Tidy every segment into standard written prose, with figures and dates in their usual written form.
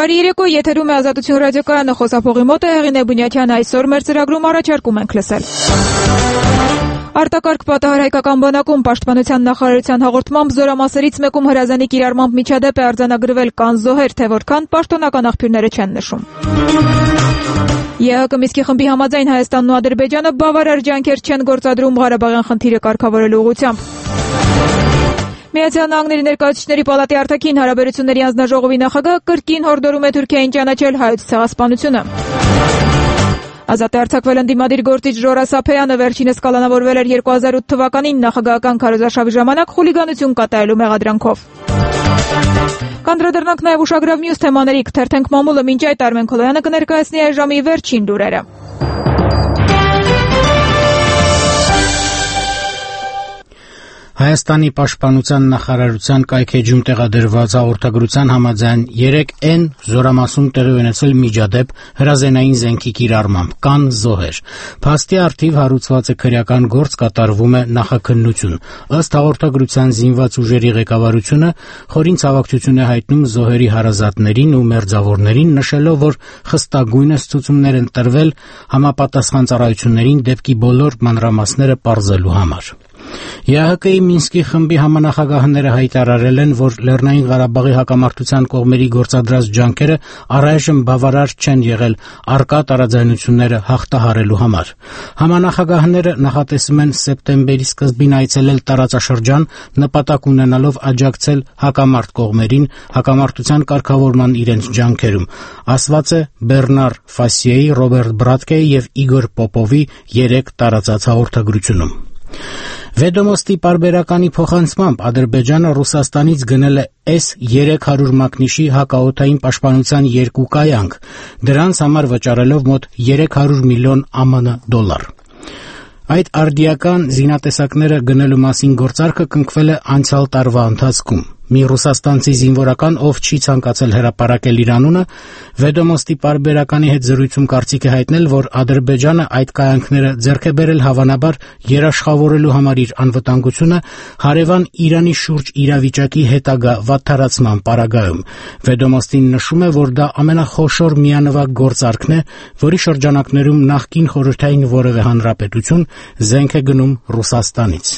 Բարի երեկո, եթերում է Ազատություն ռադիոկայանը, խոսափողի մոտ է Հեղինե Բունյաթյանը, այսօր մեր ծրագրում առաջարկում ենք լսել։ Արտակարգ պատահար հայկական բանակում Պաշտպանության նախարարության հաղորդմամբ զորամասերից մեկում հրազանի կիրառմամբ միջադեպ է արձանագրվել կան զոհեր, թե որքան պաշտոնական աղբյուրները չեն նշում։ ԵՀԿ Մինսկի խմբի համաձայն Հայաստանն ու Ադրբեջանը բավարար ջանքեր չեն գործադրում Ղարաբաղյան խնդիրը կարգավորելու ուղղությամբ։ Միացյալ Նահանգների ներկայացուցիչների պալատի արտաքին հարաբերությունների հանձնաժողովի նախագահ կրկին հորդորում է Թուրքիային ճանաչել հայոց ցեղասպանությունը։ Ազատ է արձակվել ընդդիմադիր գործիչ Ժորա Սափեյանը, վերջինս կալանավորվել էր 2008 թվականին նախագահական քարոզարշավի ժամանակ խուլիգանություն կատարելու մեղադրանքով։ Կանդրադառնանք նաև ուշագրավ մյուս թեմաների, թերթենք մամուլը, մինչ այդ Արմեն Քոլոյանը կներկայացնի այս ժամի վերջին լուրերը։ Հայաստանի պաշտպանության նախարարության կայքեջում տեղադրված հաղորդագրության համաձայն 3N զորամասում տեղի ունեցել միջադեպ հրազենային զենքի կիրառմամբ, կան զոհեր։ Փաստի առթիվ հարուցված է քրեական գործ, կատարվում է նախաքննություն։ Ըստ հաղորդագրության զինված ուժերի ղեկավարությունը խորին ցավակցություն է հայտնում զոհերի հարազատներին ու մերձավորներին, նշելով, որ խստագույնս ցուցումներ են տրվել համապատասխան ծառայություններին դեպքի բոլոր մանրամասները պարզելու համար։ ԵՀԿ-ի Մինսկի խմբի համանախագահները հայտարարել են, որ Լեռնային Ղարաբաղի հակամարտության կողմերի գործադրած ջանքերը առայժմ բավարար չեն եղել առկա տարաձայնությունները հաղթահարելու համար։ Համանախագահները նախատեսում են սեպտեմբերի սկզբին այցելել տարածաշրջան, նպատակ ունենալով աջակցել հակամարտ կողմերին հակամարտության կարգավորման իրենց ջանքերում, ասված է Բեռնար Ֆասիեի, Ռոբերտ Բրատկեի եւ Իգոր Պոպովի 3 տարածած հաղորդագրությունում։ Վեդոմոստի պարբերականի փոխանցմամբ Ադրբեջանը Ռուսաստանից գնել է S-300 մակնիշի հակաօդային պաշտպանության 2 կայանք, դրանց համար վճարելով մոտ 300 միլիոն ԱՄՆ դոլար։ Այդ արդիական զինատեսակները գնելու մասին գործարքը կնքվել է անցյալ տարվա ընթացքում։ Մի ռուսաստանցի զինվորական, ով չի ցանկացել հրապարակել իր անունը, Վեդոմոստի պարբերականի հետ զրույցում կարծիք է հայտնել, որ Ադրբեջանը այդ կայանքները ձեռք է բերել հավանաբար երաշխավորելու համար իր անվտանգությունը հարևան Իրանի շուրջ իրավիճակի հետագա վատթարացման պարագայում։ Վեդոմոստին նշում է, որ դա ամենախոշոր միանվագ գործարքն է, որի շրջանակներում նախկին խորհրդային որևէ հանրապետություն զենք է գնում Ռուսաստանից։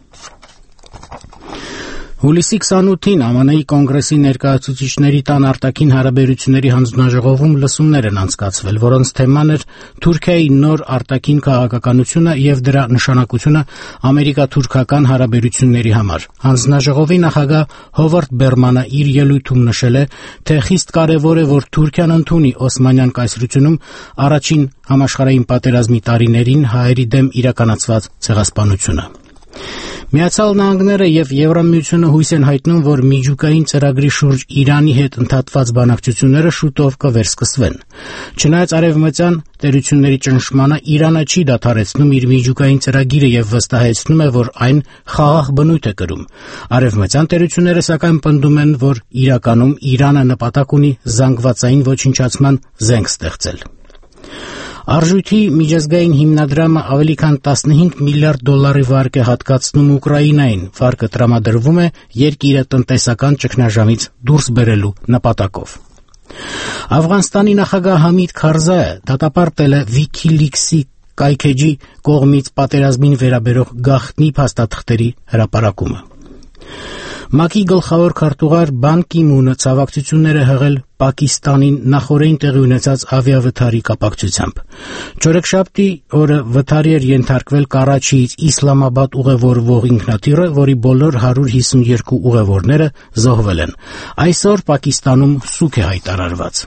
Հուլիսի 28-ին ԱՄՆ-ի կոնգրեսի ներկայացուցիչների տան արտաքին հարաբերությունների հանձնաժողովում լսումներ են անցկացվել, որոնց թեման էր Թուրքիայի նոր արտաքին քաղաքականությունը եւ դրա նշանակությունը ամերիկա-թուրքական հարաբերությունների համար։ Հանձնաժողովի նախագահ Հովարդ Բերմանը իր ելույթում նշել է, թե խիստ կարեւոր է, որ Թուրքիան ընդունի Օսմանյան կայսրությունում առաջին համաշխարհային պատերազմի տարիներին հայերի դեմ իրականացված ցեղասպանությունը։ Միացյալ Նահանգները եւ Եվրամիությունը հույս են հայտնում, որ միջուկային ծրագրի շուրջ Իրանի հետ ընդհատված բանակցությունները շուտով կվերսկսվեն։ Չնայած արևմտյան տերությունների ճնշմանը, Իրանը չի դադարեցնում իր միջուկային ծրագիրը եւ վստահեցնում է, որ այն խաղաղ բնույթ է կրում։ Արևմտյան տերությունները սակայն պնդում են, որ իրականում Իրանը նպատակ ունի զանգվածային ոչնչացման զենք ստեղծել։ Արժույթի միջազգային հիմնադրամը ավելի քան 15 միլիարդ դոլարի վարկ է հատկացնում Ուկրաինային, վարկը տրամադրվում է երկիրը տնտեսական ճգնաժամից դուրս բերելու նպատակով։ Աֆղանստանի նախագահ Համիդ Քարզայը դատապարտել է WikiLeaks-ի կայքեջի կողմից պատերազմին վերաբերող գաղտնի փաստաթղթերի հրապարակումը։ ՄԱԿ-ի գլխավոր քարտուղար Բան Կի Մունը ցավակցություններ է հղել Պակիստանին նախօրեին տեղի ունեցած ավիավթարի կապակցությամբ։ Չորեքշաբթի օրը վթարի էր ենթարկվել Կարաչիից Իսլամաբադ ուղևորվող ինքնաթիռը, որի բոլոր 152 ուղևորները զոհվել են։ Այսօր Պակիստանում սուգ է հայտարարված։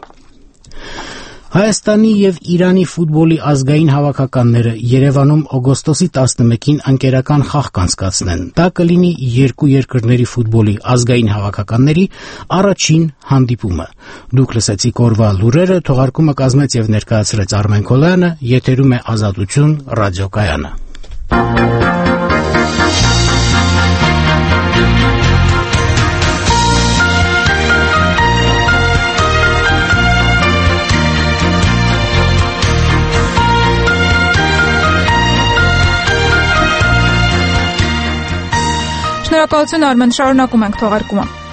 Հայաստանի եւ Իրանի ֆուտբոլի ազգային հավաքականները Երևանում օգոստոսի 11-ին անկերական խաղ կանցկացնեն։ Դա կլինի երկու երկրների ֆուտբոլի ազգային հավաքականների առաջին հանդիպումը։ Դուք լսեցիք օրվա լուրերը, թողարկումը կազմեց եւ ներկայացրեց Արմեն Քոլոյանը, եթերում է Ազատություն ռադիոկայանը։ Շնորհակալություն Արմեն, շարունակում ենք թողարկումը։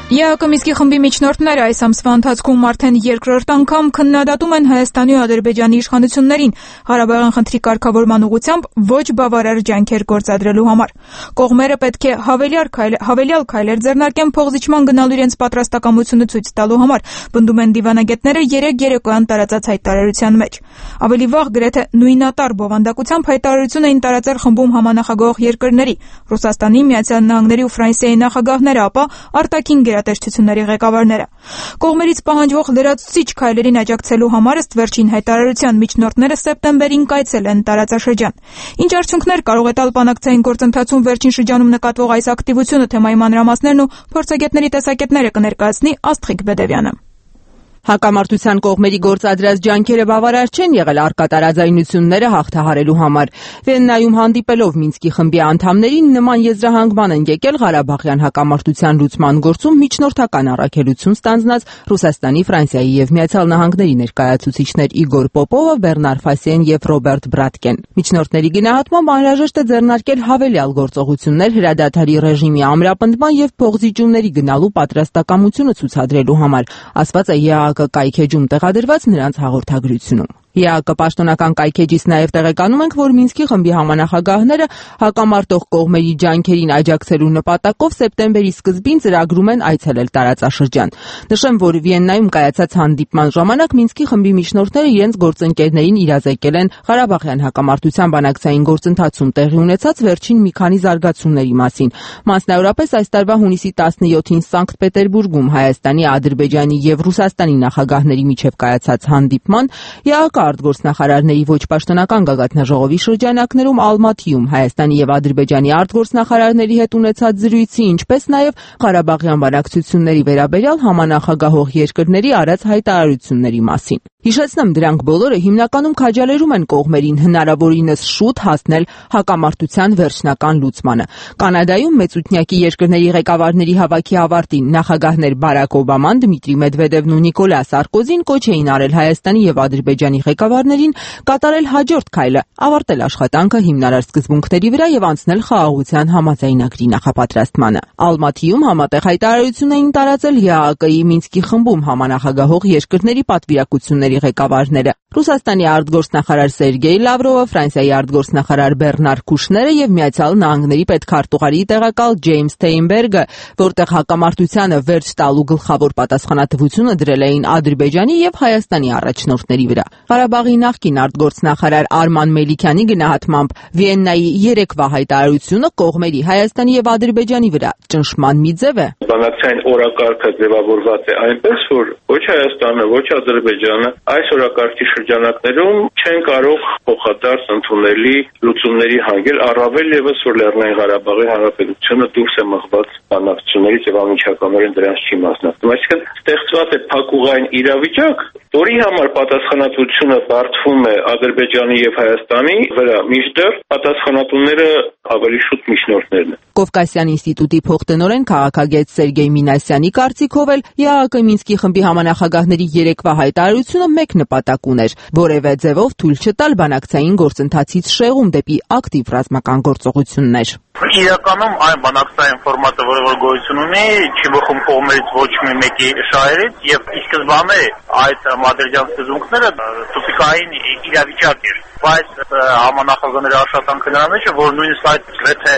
ԵԱԿ Մինսկի խմբի միջնորդները այս ամսվա ընթացքում արդեն երկրորդ անգամ քննադատում են Հայաստանի ու Ադրբեջանի իշխանություններին Ղարաբաղյան խնդրի կարգավորման ուղղությամբ ոչ բավարար ջանքեր գործադրելու համար։ Կողմերը պետք է հավելյալ քայլեր ձեռնարկեն փոխզիջման գնալու իրենց պատրաստակամությունը ցույց տալու համար, պնդում են դիվանագետները երեկ երեկոյան տարածած հայտարարության մեջ։ Ավելի վաղ գրեթե նույնատար բովանդակությամբ հայտարարություն էին տարածել խմբում համանախագահող երկրների Ռուսաստանի, Միացյալ Նահանգների ու Ֆրանսիայի նախագահները, ապա արտաքին գերատեսչությունների ղեկավարները։ Կողմերից պահանջվող լրացուցիչ քայլերին աջակցելու համար ըստ վերջին հայտարարության միջնորդները սեպտեմբերին կայցել են տարածաշրջան։ Ինչ արդյունքներ կարող է տալ բանակցային գործընթացում վերջին շրջանում նկատվող այս ակտիվությունը, թեմայի մանրամասներն ու փորձագետների տեսակետները կներկայացնի Աստղիկ Բեդևյանը։ Հակամարտության կողմերի գործադրած ջանքերը բավարար չեն եղել առկա տարաձայնությունները հաղթահարելու համար։ Վիեննայում հանդիպելով Մինսկի խմբի անդամներին նման եզրահանգման են եկել Ղարաբաղյան հակամարտության լուծման գործում միջնորդական առաքելություն ստանձնած Ռուսաստանի, Ֆրանսիայի եւ Միացյալ Նահանգների ներկայացուցիչներ Իգոր Պոպովը, Բեռնար Ֆասիեն եւ Ռոբերտ Բրատկեն։ Միջնորդների գնահատմամբ անհրաժեշտ է ձեռնարկել հավելյալ գործողություններ հրադադարի ռեժիմի ամրապնդման եւ փոխզիջումների գնալու պատրաստակամությունը ցուցադրելու համար, ասված է ԵԱԿ կայքեջում տեղադրված նրանց հաղորդագրությունում։ ԵԱԿ պաշտոնական կայքեջից նաև տեղեկանում ենք, որ Մինսկի խմբի համանախագահները հակամարտող կողմերի ջանքերին աջակցելու նպատակով սեպտեմբերի սկզբին ծրագրում են այցելել տարածաշրջան։ Նշեմ, որ Վիեննայում կայացած հանդիպման ժամանակ Մինսկի խմբի միջնորդները իրենց գործընկերներին իրազեկել են Ղարաբաղյան հակամարտության բանակցային գործընթացում տեղի ունեցած վերջին մի քանի զարգացումների մասին։ Մասնավորապես այս տարվա հունիսի 17-ին Սանկտ Պետերբուրգում Հայաստանի, Ադրբեջանի եւ Ռուսաստանի նախագահների միջև կայացած հանդիպման ԵԱԿ արտգործնախարարների ոչ պաշտոնական գագաթնաժողովի շրջանակներում Ալմաթիում Հայաստանի եւ Ադրբեջանի արտգործնախարարների հետ ունեցած զրույցի, ինչպես նաեւ Ղարաբաղյան բանակցությունների վերաբերյալ համանախագահող երկրների արած հայտարարությունների մասին։ Հիշեցնեմ, դրանք բոլորը հիմնականում քաջալերում են կողմերին հնարավորինս շուտ հասնել հակամարտության վերջնական լուծմանը։ Կանադայում մեծութնյակի երկրների ղեկավարների հավաքի ավարտին նախագահներ Բարակ Օբաման, Դմիտրի Մեդվեդևն ու Նիկոլա Սարկոզին կոչ էին արել Հայաստանի եւ Ադրբեջանի ղեկավարներին կատարել հաջորդ քայլը, ավարտել աշխատանքը հիմնարար սկզբունքների վրա եւ անցնել խաղաղության համաձայնագրի նախապատրաստմանը։ Ալմաթիում համատեղ հայտարարություն էին տարածել ԵԱԿ-ի Մինսկի խմբում համանախագահող երկրների պատվիրակությունների ղեկավարները։ Ռուսաստանի արտգործնախարար Սերգեյ Լավրովը, Ֆրանսիայի արտգործնախարար Բեռնար Քուշները եւ Միացյալ Նահանգների պետքարտուղարի տեղակալ Ջեյմս Թեյնբերգը, որտեղ հակամարտությանը վերջ տալու գլխավոր պատասխանատվությունը դրել էին Ադրբեջանի եւ Հայաստանի առաջնորդների վրա։ Ղարաբաղի նախկին արտգործնախարար Արման Մելիքյանի գնահատմամբ Վիեննայի երեկվա հայտարարությունը կողմերի Հայաստանի եւ Ադրբեջանի վրա ճնշման մի ձև է։ Բանակցային օրակարգը ձևավորված է այնպես, որ ոչ Հայաստանը, ոչ Ադրբեջանը այս օրակարգի շրջանակներում չեն կարող փոխադարձ ընդունելի լուծումների հանգել, առավել եւս որ Լեռնային Ղարաբաղի Հանրապետությունը դուրս է մղված բանակցություններից եւ անմիջականորեն դրանց չի մասնակցում։ Այսինքն ստեղծված է փակուղային իրավիճակ, որի համար պատասխանատվությունը բարդվում է Ադրբեջանի եւ Հայաստանի վրա, մինչդեռ պատասխանատուները ավելի շուտ միջնորդներն են։ Կովկասյան ինստիտուտի փոխտնօրեն քաղաքագետ Սերգեյ Մինասյանի կարծիքով էլ ԵԱԿ Մինսկի խմբի համանախագահների երեկվա հայտարարությունը մեկ նպատակ ուներ՝ որևէ ձևով թույլ չտալ բանակցային գործընթացից շեղում դեպի ակտիվ ռազմական գործողություններ։ Իրականում այն բանակցային ֆորմատը, որը որ գոյություն ունի, չի բխում կողմերից ոչ մի մեկի շահերից եւ ի սկզբանե այդ մադրիդյան սկզբունքները տոպիկային իրավիճակ էր, բայց համանախագահների աշխատանքը նրա մեջ է, որ նույնիսկ այդ գրեթե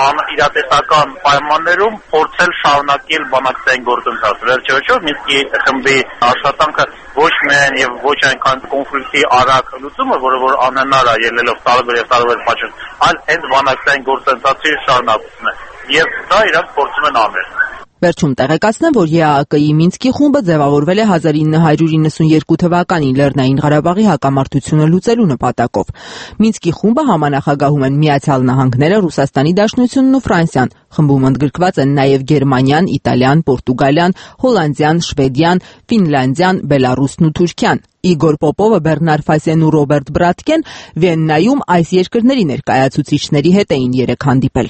իրատեսական պայմաններում փորձել շարունակել բանակցային գործընթացը։ Վերջերս Մինսկի խմբի աշխատանքը ոչ միայն եւ ոչ այնքան կոնֆլիկտի արագ լուծումը, որը որ անհնար է ելնելով տարբեր պատճառ, այլ հենց բանակցային գործընթացի շարունակությունն է։ Եվ դա իրանք փորձում են անել։ Վերջում տեղեկացնեմ, որ ԵԱԿ-ի Մինսկի խումբը ձևավորվել է 1992 թվականին Լեռնային Ղարաբաղի հակամարտությունը լուծելու նպատակով։ Մինսկի խումբը համանախագահում են Միացյալ Նահանգները, Ռուսաստանի Դաշնությունն ու Ֆրանսիան։ Խմբում ընդգրկված են նաև Գերմանիան, Իտալիան, Պորտուգալիան, Հոլանդիան, Շվեդիան, Ֆինլանդիան, Բելարուսն ու Թուրքիան։ Իգոր Պոպովը, Բեռնար Ֆասիեն ու Ռոբերտ Բրատկեն Վիեննայում այս երկրների ներկայացուցիչների հետ էին երեկ հանդիպել։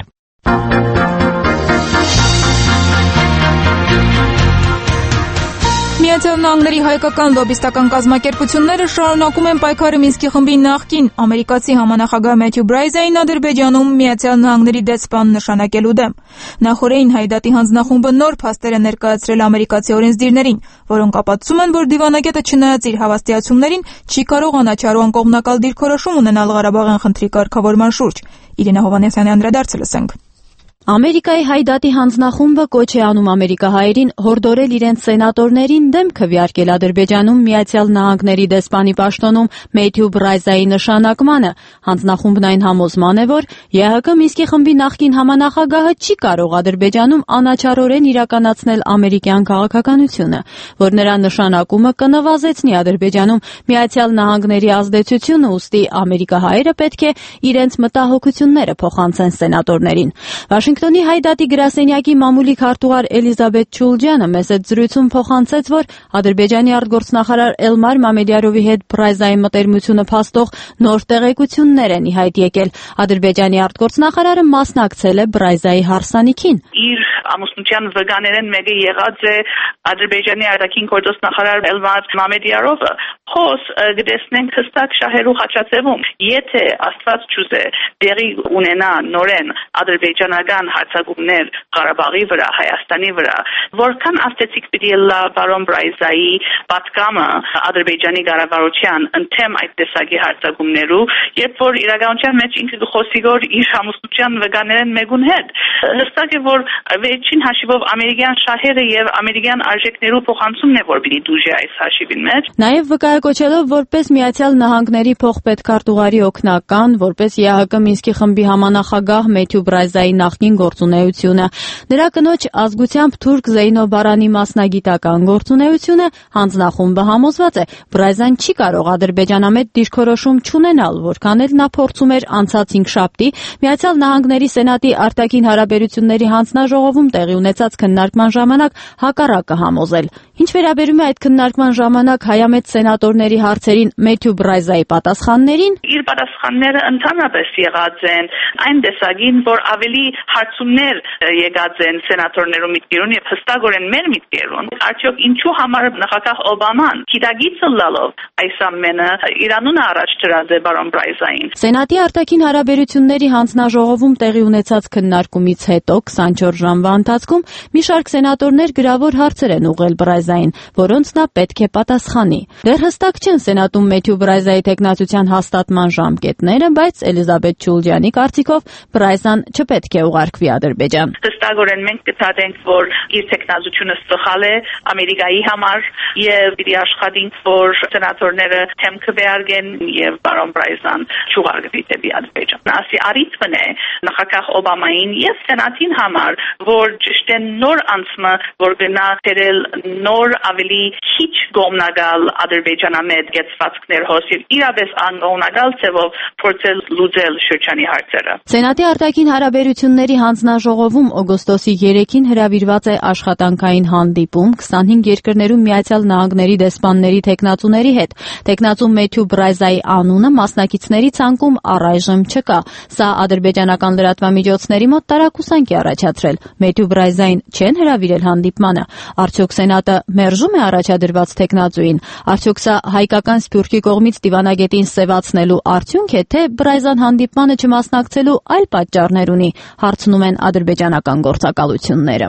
Միացյալ Նահանգների հայկական լոբիստական կազմակերպությունները շարունակում են պայքարը Մինսկի խմբի նախկին ամերիկացի համանախագահ Մեթյու Բրայզային Ադրբեջանում Միացյալ Նահանգների դեսպան նշանակելու դեմ։ Նախորդին Հայդատի հանձնախումբը նոր փաստեր է ներկայացրել ամերիկացի օրենսդիրներին, որոնք ապացուցում են, որ դիվանագետը չնայած իր հավաստիացումներին չի կարող անաչառու անկողմնակալ դիրքորոշում ունենալ Ղարաբաղյան խնդրի կարգավորման շուրջ։ Իրինա Հովհաննիսյանի անդրադարձը լսենք։ Ամերիկայի Հայդատի հանձնախումբը կոչ է անում ամերիկահայերին հորդորել իրենց սենատորներին դեմ քվեարկել Ադրբեջանում Միացյալ Նահանգների դեսպանի պաշտոնում Մեթյու Բրայզայի նշանակմանը։ Հանձնախումբն այն համոզման է, որ ԵՀԿ Մինսկի խմբի նախկին համանախագահը չի կարող Ադրբեջանում անաչառորեն իրականացնել ամերիկյան քաղաքականությունը, որ նրա նշանակումը կնվազեցնի Ադրբեջանում Միացյալ Նահանգների ազդեցությունը, ուստի ամերիկահայերը պետք է իրենց մտահոգությունները փոխանցեն սենատորներին։ Վաշինգտոնի Հայդատի գրասենյակի մամուլի քարտուղար Էլիզաբեթ Չուլջյանը մեծ զրույցում փոխանցեց, որ Ադրբեջանի արտգործնախարար Էլմար Մամեդյարովի հետ Բրայզայի մտերմությունը փաստող նոր տեղեկություններ են ի հայտ եկել։ Ադրբեջանի արտգործնախարարը մասնակցել է Բրայզայի հարսանիքին։ Իր ամուսնության վկաներեն մեկը եղած է Ադրբեջանի արտաքին գործոստնախարար Էլմար Մամեդյարովը։ Խոս գտեսնենք հստակ շահերու խաչացևում, եթե Աստված չուզե դերի ունենա նորեն ադրբեջանական հարձակումներ Ղարաբաղի վրա, Հայաստանի վրա, որքան աստեցիկ պիտի լա բարոն Բրայզայի պատկամը Ադրբեջանի կառավարության ընդեմ այդ տեսակի հարձակումներու, երբ որ իրականության մեջ ինքը խոսի որ իր ամուսնության վկաներեն մեկուն հետ, հստակ է որ վերջին հաշիվով ամերիկյան շահերը եւ ամերիկյան արժեքներու փոխանցումն է որ պիտի դուժի այս հաշիվին մեջ։ Նաեւ վկայակոչելով որպես Միացյալ Նահանգների փոխպետքարտուղարի օգնական, որպես ԵՀԿ Մինսկի խմբի համանախագահ Մեթյու Բրայզայի նախկին գործունեությունը, նրա կնոջ ազգությամբ թուրք Զեյնո Բարանի մասնագիտական գործունեությունը, հանձնախումբը համոզված է, Բրայզան չի կարող ադրբեջանամետ դիրքորոշում չունենալ, որքան էլ նա փորձում էր անցած 5 շաբթի Միացյալ Նահանգների Սենատի արտաքին հարաբերությունների հանձնաժողովում տեղի ունեցած քննարկման ժամանակ հակառակը համոզել։ Ինչ վերաբերում է այդ քննարկման ժամանակ հայամետ սենատորների հարցերին Մեթյու Բրայզայի պատասխաններին, իր պատասխանները ընդհանրապես եղած են այն տեսակին, որ ավելի հարցումներ եկած են սենատորներու միտքերուն եւ հստակորեն մեր միտքերուն։ Արդյոք ինչու համար նախագահ Օբաման գիտագիծը լալով այս ամենը Իրանուն առաջ դրած է բարոն Բրայզային։ Սենատի արտաքին հարաբերությունների հանձնաժողովում տեղի ունեցած քննարկումից հետո 24 ժամվա ընթացքում մի շարք սենատորներ գրավոր հարցեր են ուղղել Բրայզային, որոնց նա պետք է պատասխանի։ Դեռ հստակ չեն Սենատում Մեթյու Բրայզայի տեխնացության հաստատման ժամկետները, բայց Էլիզաբեթ Չուլջյանի կարծիքով Բրայզան չպետք է ուղարկվի Ադրբեջան։ Հստակորեն մենք կտածենք, որ իր տեխնացությունը սխալ է Ամերիկայի համար եւ պիտի աշխատենք, որ սենատորները թեմ կվերգեն եւ բարոն Բրայզան չուղարկվի դեպի Ադրբեջան։ Ասի արիթմն է նախագահ Օբամային եւ Սենատին համար, որ ճիշտ է նոր անցումը, որ գնա դերել նոր ավելի քիչ գոմնագալ ադրբեջանամետ գեցվածքներ հոսիվ իրապես անգողնագալ ցևով փորձել լուծել շրջանի հարցերը։ Սենատի արտաքին հարաբերությունների հանձնաժողովում օգոստոսի 3-ին հրավիրված է աշխատանքային հանդիպում 25 երկրներում Միացյալ Նահանգների դեսպանների տեխնացուների հետ։ Տեխնացու Մեթյու Բրայզայի անունը մասնակիցների ցանկում առայժմ չկա։ Սա ադրբեջանական լրատվամիջոցների մոտ տարակուսանք է առաջացրել։ Մեթյու Բրայզային չեն հրավիրել հանդիպմանը։ Արդյոք Սենատը մերժում է առաջադրված տեխնացուին։ Արդյոք սա հայկական սփյուռքի կողմից դիվանագետին սևացնելու արդյունք է, թե Բրայզան հանդիպմանը չմասնակցելու այլ պատճառներ ունի, հարցնում են ադրբեջանական գործակալությունները։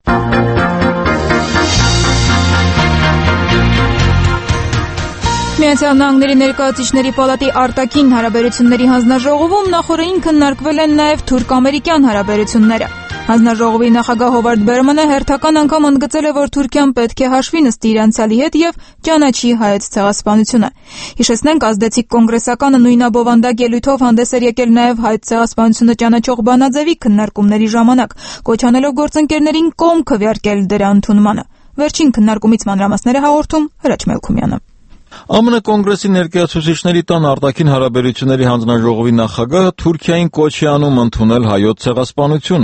Միացյալ Նահանգների ներկայացուցիչների պալատի արտաքին հարաբերությունների հանձնաժողովում նախորդին քննարկվել են նաև թուրք-ամերիկյան հարաբերությունները։ Հանձնաժողովի նախագահ Հովարդ Բերմանը հերթական անգամ ընդգծել է, որ Թուրքիան պետք է հաշվի նստի իր անցյալի հետ եւ ճանաչի հայոց ցեղասպանությունը։ Հիշեցնենք, ազդեցիկ կոնգրեսականը նույնաբովանդակ ելույթով հանդես էր եկել նաև հայոց ցեղասպանությունը ճանաչող բանաձևի քննարկումների ժամանակ, կոչ անելով գործընկերներին կողմ քվեարկել դրա ընդունմանը։ Վերջին քննարկումից մանրամասները հաղորդում Հրաչ Մելքումյանը։ ԱՄՆ կոնգրեսի ներկայացուցիչների տան արտաքին հարաբերությունների հանձնաժողովի նախագահը Թուրքիային կոչ է անում ընդունել հայոց ցեղասպանությունը։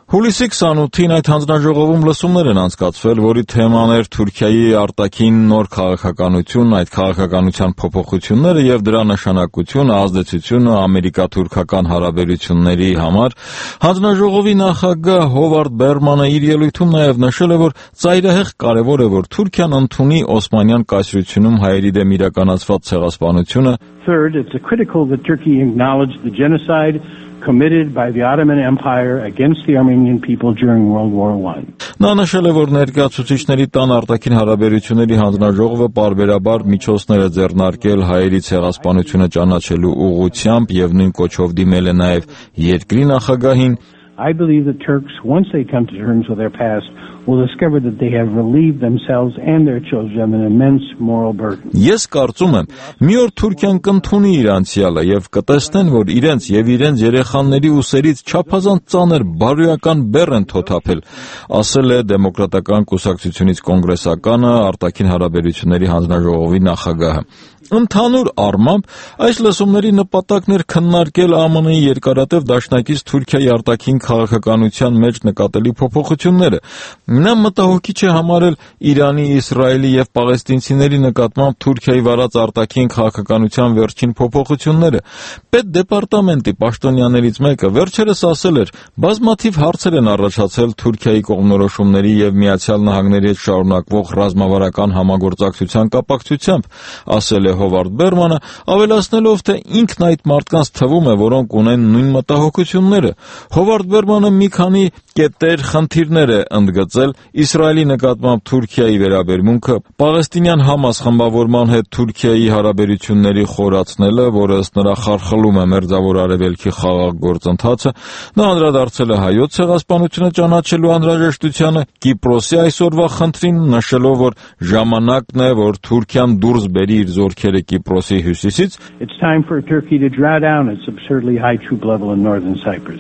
Հուլիսի 28-ին այդ հանձնաժողովում լսումներ են անցկացվել, որի թեման էր Թուրքիայի արտաքին նոր քաղաքականություն, այդ քաղաքականության փոփոխությունները եւ դրա նշանակությունը, ազդեցությունը ամերիկա-թուրքական հարաբերությունների համար։ Հանձնաժողովի նախագահ Հովարդ Բերմանը իր ելույթում նաեւ նշել է, որ ծայրահեղ կարեւոր է, որ Թուրքիան ընդունի Օսմանյան կայսրությունում հայերի դեմ իրականացված ցեղասպանությունը։ Third, it's critical that Turkey acknowledge the genocide committed by the Ottoman Empire against the Armenian people during World War I. Նա նշել է, որ ներկայացուցիչների տան արտաքին հարաբերությունների հանձնաժողովը պարբերաբար միջոցներ է ձեռնարկել հայերի ցեղասպանությունը ճանաչելու ուղղությամբ եւ նույն կոչով դիմել է նաեւ երկրի նախագահին։ I believe that Turks, once they come to terms with their past, will discover that they have relieved themselves and their children an immense moral burden. Ես կարծում եմ, մի օր Թուրքիան կընդունի իր անցյալը եւ կտեսնեն, որ իրենց եւ իրենց երեխաների ուսերից չափազանց ծանր բարոյական բեռ են թոթափել, ասել է դեմոկրատական կուսակցությունից կոնգրեսականը արտաքին հարաբերությունների հանձնաժողովի նախագահը։ Ընդհանուր առմամբ այս լսումների նպատակն էր քննարկել ԱՄՆ-ի երկարատև դաշնակից Թուրքիայի արտաքին քաղաքականության մեջ նկատելի փոփոխությունները։ Նա մտահոգիչ է համարել Իրանի, Իսրայելի եւ պաղեստինցիների նկատմամբ Թուրքիայի վարած արտաքին քաղաքականության վերջին փոփոխությունները։ Պետդեպարտամենտի պաշտոնյաներից մեկը վերջերս ասել էր, բազմաթիվ հարցեր են առաջացել Թուրքիայի կողմնորոշումների եւ Միացյալ Նահանգների հետ շարունակվող ռազմավարական համագործակցության կապակցությամբ, ասել է Հովարդ Բերմանը, ավելացնելով, թե ինքն այդ մարդկանց թվում է, որոնք ունեն նույն մտահոգությունները։ Հովարդ Բերմանը մի քանի կետեր, խնդիրներ է ընդգծել Իսրայելի նկատմամբ Թուրքիայի վերաբերմունքը, պաղեստինյան Համաս խմբավորման հետ Թուրքիայի հարաբերությունների խորացնելը, որը ըստ նրա խարխլում է Մերձավոր Արևելքի խաղաղ գործընթացը։ Նա անդրադարձել է հայոց ցեղասպանությունը ճանաչելու անհրաժեշտությանը, Կիպրոսի այսօրվա խնդրին, նշելով, որ ժամանակն է, որ Թուրքիան դուրս բերի իր զորքերը Կիպրոսի հյուսիսից։ It's time for Turkey to draw down its absurdly high troop level in northern Cyprus.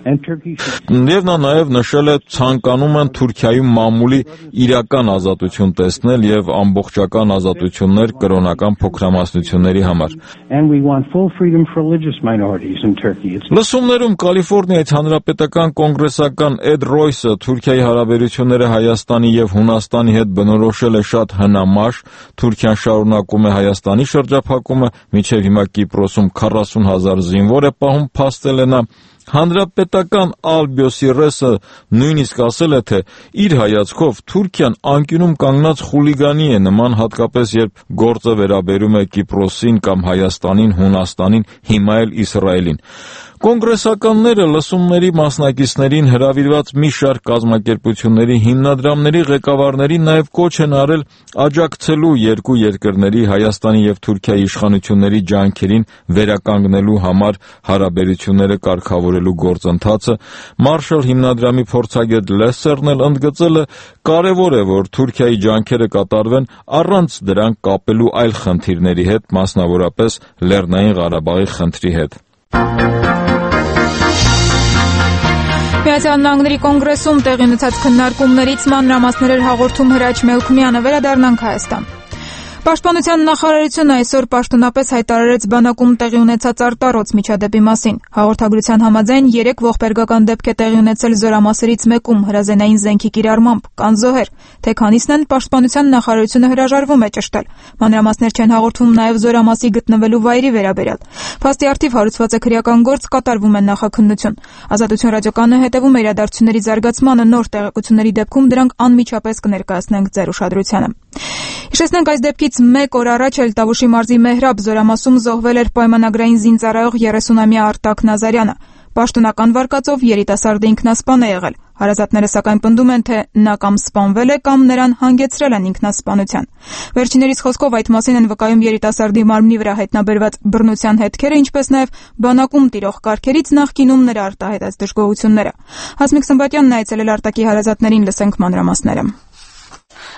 Եվ նա նաև նշել է, ցանկանում են Թուրքիայում մամուլի իրական ազատություն տեսնել եւ ամբողջական ազատություններ կրոնական փոքրամասնությունների համար։ Լսումներում Կալիֆոռնիայից հանրապետական կոնգրեսական Էդ Ռոյսը Թուրքիայի հարաբերությունները Հայաստանի եւ Հունաստանի հետ բնորոշել է շատ հնամաշ։ Թուրքիան շարունակում է Հայաստանի շրջափակումը, մինչեւ հիմա Կիպրոսում 40,000 զինվոր է պահում, փաստել է նա։ Հանրապետական Ալբյոսիրեսը նույնիսկ ասել է, թե իր հայացքով Թուրքիան անկյունում կանգնած խուլիգանի է նման, հատկապես երբ գործը վերաբերում է Կիպրոսին կամ Հայաստանին, Հունաստանին, հիմա էլ Իսրայելին։ Կոնգրեսականները լսումների մասնակիցներին հրավիրված մի շարք կազմակերպությունների հիմնադրամների ղեկավարներին նաև կոչ են արել աջակցելու երկու երկրների Հայաստանի եւ Թուրքիայի իշխանությունների ջանքերին վերականգնելու համար հարաբերությունները կարգավորելու գործընթացը։ Մարշալ հիմնադրամի փորձագետ Լեսերն էլ ընդգծել է, կարևոր է, որ Թուրքիայի ջանքերը կատարվեն առանց դրանք կապելու այլ խնդիրների հետ, մասնավորապես Լեռնային Ղարաբաղի խնդրի հետ։ Միացյալ Նահանգների կոնգրեսում տեղի ունեցած քննարկումներից մանրամասներ հաղորդում Հրաչ Մելքումյանը։ Վերադառնանք Հայաստան։ Պաշտպանության նախարարությունը այսօր պաշտոնապես հայտարարեց բանակում տեղի ունեցած արտառոց միջադեպի մասին։ Հաղորդագրության համաձայն 3 ողբերգական դեպք է տեղի ունեցել զորամասերից մեկում հրազենային զենքի կիրառմամբ, կան զոհեր, թե քանիսն են պաշտպանության նախարարությունը հրաժարվում է ճշտել։ Մանրամասներ չեն հաղորդվում նաև զորամասի գտնվելու վայրի վերաբերյալ։ Փաստի առթիվ հարուցված է քրեական գործ, կատարվում է նախաքննություն։ Ազատություն ռադիոկայանը հետևում է իրադարձությունների զարգացմանը, նոր տեղեկությունների դեպքում դրանք անմիջապես կներկայացնենք ձեր ուշադրությանը։ Հիշեցնենք, այս դեպքից մեկ օր առաջ էլ Տավուշի մարզի Մեհրաբ զորամասում զոհվել էր պայմանագրային զինծառայող 30-ամյա Արտակ Նազարյանը։ Պաշտոնական վարկածով երիտասարդը ինքնասպան է եղել։ Հարազատները սակայն պնդում են, թե նա կամ սպանվել է, կամ նրան հանգեցրել են ինքնասպանության։ Վերջիններիս խոսքով այդ մասին են վկայում երիտասարդի մարմնի վրա հայտնաբերված բռնության հետքերը, ինչպես նաև բանակում տիրող կարգերից նախկինում նրա արտահայտած դժգոհությունները։ Հասմիկ Սմբատյանն այցելել Արտակի հարազատներին, լսենք մանրամասները։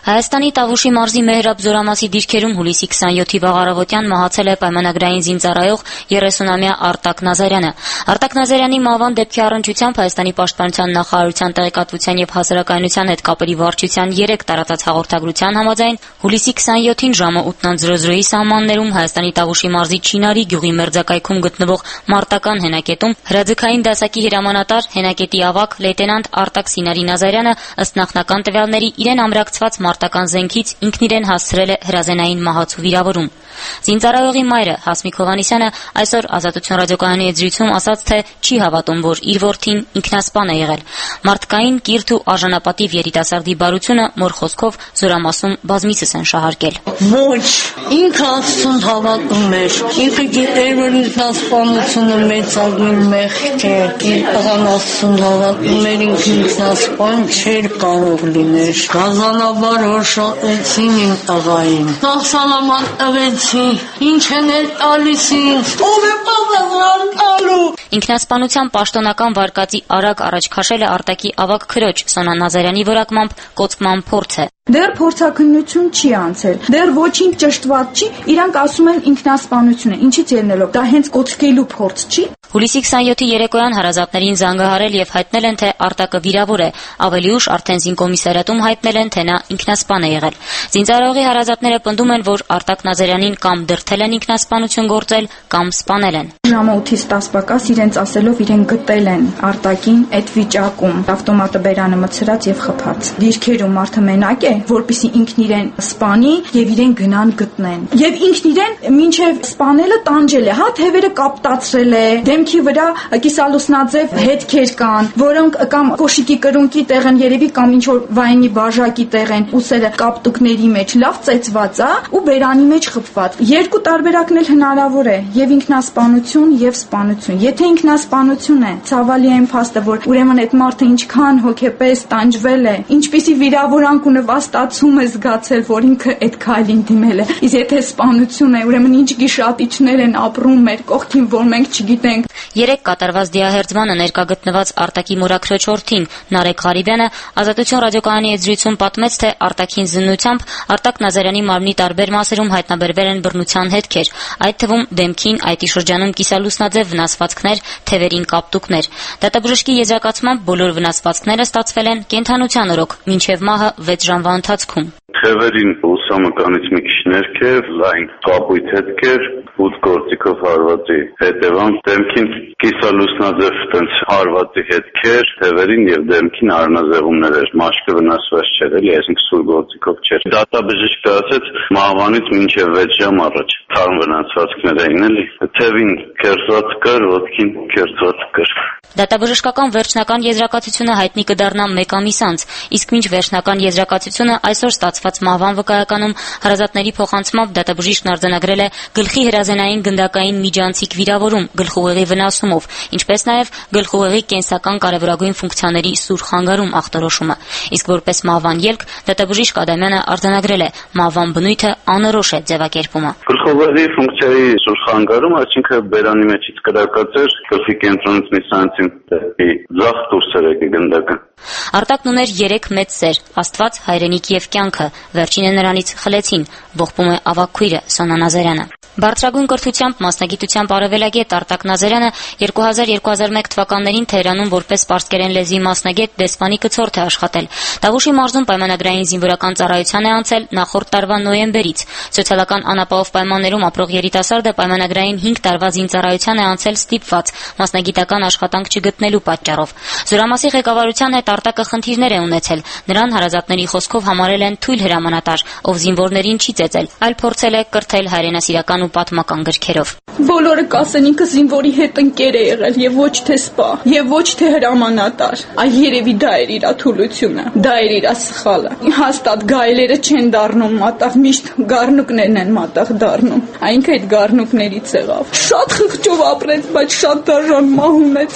Հայաստանի Տավուշի մարզի Մեհրաբ Զորամասի դիրքերում հուլիսի 27-ի վաղ առավոտյան մահացել է պայմանագրային զինծառայող 30-ամյա Արտակ Նազարյանը։ Արտակ Նազարյանի մահվան դեպքի առնչությամբ Հայաստանի Պաշտպանության նախարարության տեղեկատվության եւ հասարակայնության հետ կապերի վարչության 3 տարածած հաղորդագրության համաձայն հուլիսի 27-ին ժամը 8:00-ի սահմաններում Հայաստանի Տավուշի մարզի Չինարի գյուղի մերձակայքում գտնվող մարտական հենակետում հրաձգային դասակի հրամանատար հենակետի ավագ լեյտենանտ Արտակ Սինարի Նազարյանը ըստ նախնական տվյալների իրեն ամրակցված մարտական զենքից ինքն իրեն հասցրել է հրազենային մահացու վիրավորում։ Զինծառայողի մայրը Հասմիկ Հովհաննիսյանը այսօր Ազատություն ռադիոկայանի եզրույցում ասաց, թե չի հավատում, որ իր որդին ինքնասպան է եղել։ Մարդկային, կիրթ ու արժանապատիվ երիտասարդի բարությունը մոր խոսքով Զորամասում բազմիցս են շահարկել։ Ոչ, ինքը Աստծուն հավատում էր։ Ինքը գիտեր, որ ինքնասպանությունը մեծագույն մեղք է։ Իր տղան Աստծուն հավատում էր, ինքը ինքնասպան չէր կարող լինել։ Գազանաբար հոշոտեցին իմ տղային։ Սաղսալաման տվեցի, ինչ են էլ տալիս ինձ, ով է պատասխան տալու։ Ինքնասպանության պաշտոնական վարկածի արագ առաջ քաշելը Արտակի ավագ քրոջ Սոնա Նազարյանի որակմամբ կոծկման փորձ է։ Դեռ փորձաքննություն չի անցել, դեռ ոչինչ ճշտված չի, իրանք ասում են ինքնասպանություն է, ինչից ելնելով, դա հենց կոծկելու փորձ չի։ Հուլիսի 27-ի երեկոյան հարազատներին զանգահարել եւ հայտնել են, թե Արտակը վիրավոր է, ավելի ուշ արդեն զինկոմիսարիատում հայտնել են, թե նա ինքնասպան է եղել։ Զինծառայողի հարազատները պնդում են, որ Արտակ Նազարյանին կամ դրդել են ինքնասպանություն գործել, կամ սպանել են։ Ժամը 8-ից 10 պակաս իրենց ասելով իրեն գտել են Արտակին այդ վիճակում, ավտոմատը բերանը մցրած եւ խփած։ Դիրքերում մարդը մենակ է, որպեսզի ինքն իրեն սպանի եւ իրեն գնան գտնեն։ Եվ ինքն իրեն մինչեւ սպանելը տանջել է, հա թևերը կապտացրել է, դեմքի վրա կիսալուսնաձև հետքեր կան, որոնք կամ կոշիկի կրունկի տեղ են երևի կամ ինչ որ վայնի բաժակի տեղ են, ուսերը կապտուկների մեջ լավ ծեծված է ու բերանի մեջ խփված։ Երկու տարբերակն էլ հնարավոր է, եւ ինքնասպանություն եւ սպանություն։ Եթե ինքնասպանություն է, ցավալի է այն փաստը, որ ուրեմն այդ մարդը ինչքան հոգեպես տանջվել է, ինչպիսի վիրավորանք ու նվաստացում է զգացել, որ ինքը այդ քայլին դիմել է։ Իսկ եթե սպանություն է, ուրեմն ինչ գիշատիչներ են ապրում մեր կողքին, որ մենք չգիտենք։ 3 կատարված դիահերձմանը ներկա գտնված Արտակի մորաքրոջ որդին Նարեկ Ղարիբյանը Ազատություն ռադիոկայանի եզրույցում պատմեց, թե Արտակին զննությամբ Արտակ Նազարյանի մարմնի տարբեր մասերում հայտնաբերվել են բռնության հետքեր, այդ թվում դեմքին, այտի շրջանում կիսալուսնաձև վնասվածքներ, թևերին կապտուկներ։ Դատաբժշկի եզրակացմամբ բոլոր վնասվածքները ստացվել են կենդանության օրոք, մինչև մահը 6 ժամվա ընթացքում։ Թևերին ուսամականից մի քիչ ներքև, լայն կապույտ հետքեր, ութ գործիքով հարվածի հետևանք, դեմքին կիսալուսնաձև տենց հարվածի հետքեր, թևերին եւ դեմքին արնազեղումներ էր, մաշկը վնասված չէր, էլի, այսինքն սուր գործիքով չէր։ Դատաբժիշկը ասեց մահվանից մինչև 6 ժամ առաջ թարմ վնասվածքներ էին, էլի, թևին կերծված կար, ոտքին կերծված կար։ Դատաբժշկական վերջնական եզրակացությունը հայտնի կդառնա 1 ամիս անց, իսկ մինչ վերջնական եզրակացությունը այսօր ստացված մահվան վկայականում հարազատների փոխանցմամբ դատաբժիշկն արձանագրել է գլխի հրազենային գնդակային միջանցիկ վիրավորում գլխուղեղի վնասումով, ինչպես նաև գլխուղեղի կենսական կարևորագույն ֆունկցիաների սուր խանգարում ախտորոշումը։ Իսկ որպես մահվան ելք դատաբժիշկ Ադամյանը արձանագրել է մահվան բնույթը անորոշ է ձևակերպումը։ Գլխուղեղի ֆունկցիայի սուր խանգարում, այսինքն բերանի մեջից կրակած էր գլխի կենտրոնից մի սանտիմետր ձախ դուրս էր եկել գնդակը։ Արտակն ուներ 3 մեծ սեր, Աստված, հայրենիք եւ կյանքը, վերջինը նրանից խլեցին, ողբում է ավագ քույրը Սոնա Նազարյանը։ Բարձրագույն կրթությամբ մասնագիտությամբ արևելագետ Արտակ Նազարյանը 2000-2001 թվականներին Թեհրանում որպես պարսկերեն լեզվի մասնագետ դեսպանի կցորդ է աշխատել։ Տավուշի մարզում պայմանագրային զինվորական ծառայության է անցել նախորդ տարվա նոյեմբերից։ Սոցիալական անապահով պայմաններում ապրող երիտասարդը պայմանագրային 5 տարվա զինծառայության է անցել ստիպված մասնագիտական աշխատանք չգտնելու պատճառով։ Զորամասի ղեկավարության հետ Արտակը խնդիրներ է ունեցել։ Նրան հարազատների խոսքով համարել են թույլ հրամանատար, ով զինվորներին չի ծեծել, այլ փորձել է կրթել հայրենասիրական ու պատմական գրքերով։ Բոլորը կասեն ինքը զինվորի հետ ընկեր է եղել եւ ոչ թե սպա, եւ ոչ թե հրամանատար։ Այ երևի դա էր իր թուլությունը, դա էր իր սխալը։ Հաստատ գայլերը չեն դառնում մատաղ, միշտ գառնուկներն են մատաղ դառնում։ Այնքը այդ գառնուկներից եղավ։ Շատ խղճով ապրեց, բայց շատ դաժան մահ ունեցավ։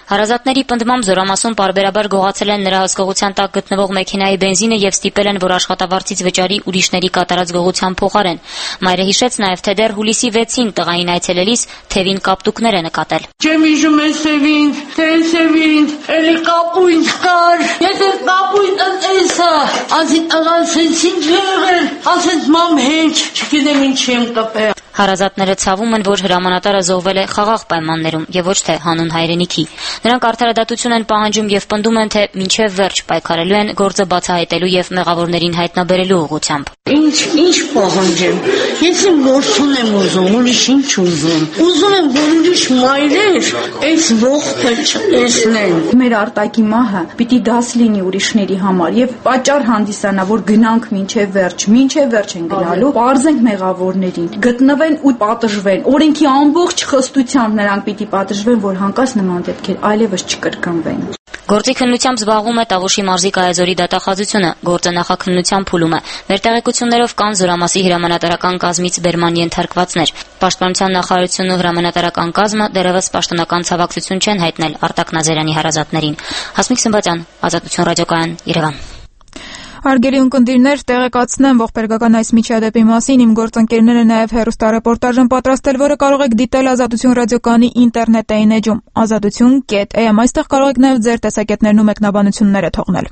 Հարազատների պնդմամբ զորամասում պարբերաբար գողացել են նրա հսկողության տակ գտնվող մեքենայի բենզինը եւ ստիպել են, որ աշխատավարձից վճարի ուրիշների կատարած գողության փոխարեն։ Մայրը հիշեց նաեւ, թե դեռ հուլիսի 6-ին տղային այցելելիս թևին կապտուկներ է նկատել։ Չեմ հիշում ես Սևին, Սևին, էլի կապույտ կար, եթե կապույտը տեսա, ասի տղասենց ինչ եղել, ասենց մամ հեչ, չգիտեմ ինչ եմ կպել։ Հարազատները ցավում են, որ հրամանատարը զոհվել է խաղաղ պայմաններում եւ ոչ թե հանուն հայրենիքի։ Նրանք արդարադատություն են պահանջում եւ պնդում են, թե մինչեւ վերջ պայքարելու են գործը բացահայտելու եւ մեղավորներին հայտնաբերելու ուղղությամբ։ Ինչ պահանջեմ։ Ես իմ գործուն եմ ուզում, ուրիշ ինչ ուզում։ Ուզում եմ, որ ուրիշ մայրեր այս ողբը չտեսնեն։ Մեր արտակի մահը պիտի դաս լինի ուրիշների համար եւ պատճառ հանդիսանա, որ գնանք մինչեւ վերջ են գնալու, պարզենք մեղավորներին, գտնվեն ու պատժվեն։ Օրենքի ամբողջ խստությամբ նրանք պիտի պատժվեն, որ հանկարծ նման դեպքեր այլևս չկրկնվեն։ Գործի քննությամբ զբաղվում է Տավուշի մարզի Կայազորի դատախազությունը, գործը նախաքննության փուլում է։ Մեր տեղեկություններով կան զորամասի հրամանատարական կազմից բերման ենթարկվածներ։ Պաշտպանության նախարարությունն ու հրամանատարական կազմը դեռևս պաշտոնական ցավակցություն չեն հայտնել Արտակ Նազարյանի հարազատներին։ Հասմիկ Սմբատյան, Ազատություն ռադիոկայան, Երևան։ Հարգելի ունկնդիրներ, տեղեկացնեմ ողբերգական այս միջադեպի մասին իմ գործընկերները նաև հեռուստառեպորտաժ են պատրաստել, որը կարող եք դիտել Ազատություն ռադիոկայանի ինտերնետային էջում azatutun.am, այստեղ կարող եք նաև ձեր տեսակետներն ու մեկնաբանությունները թողնել։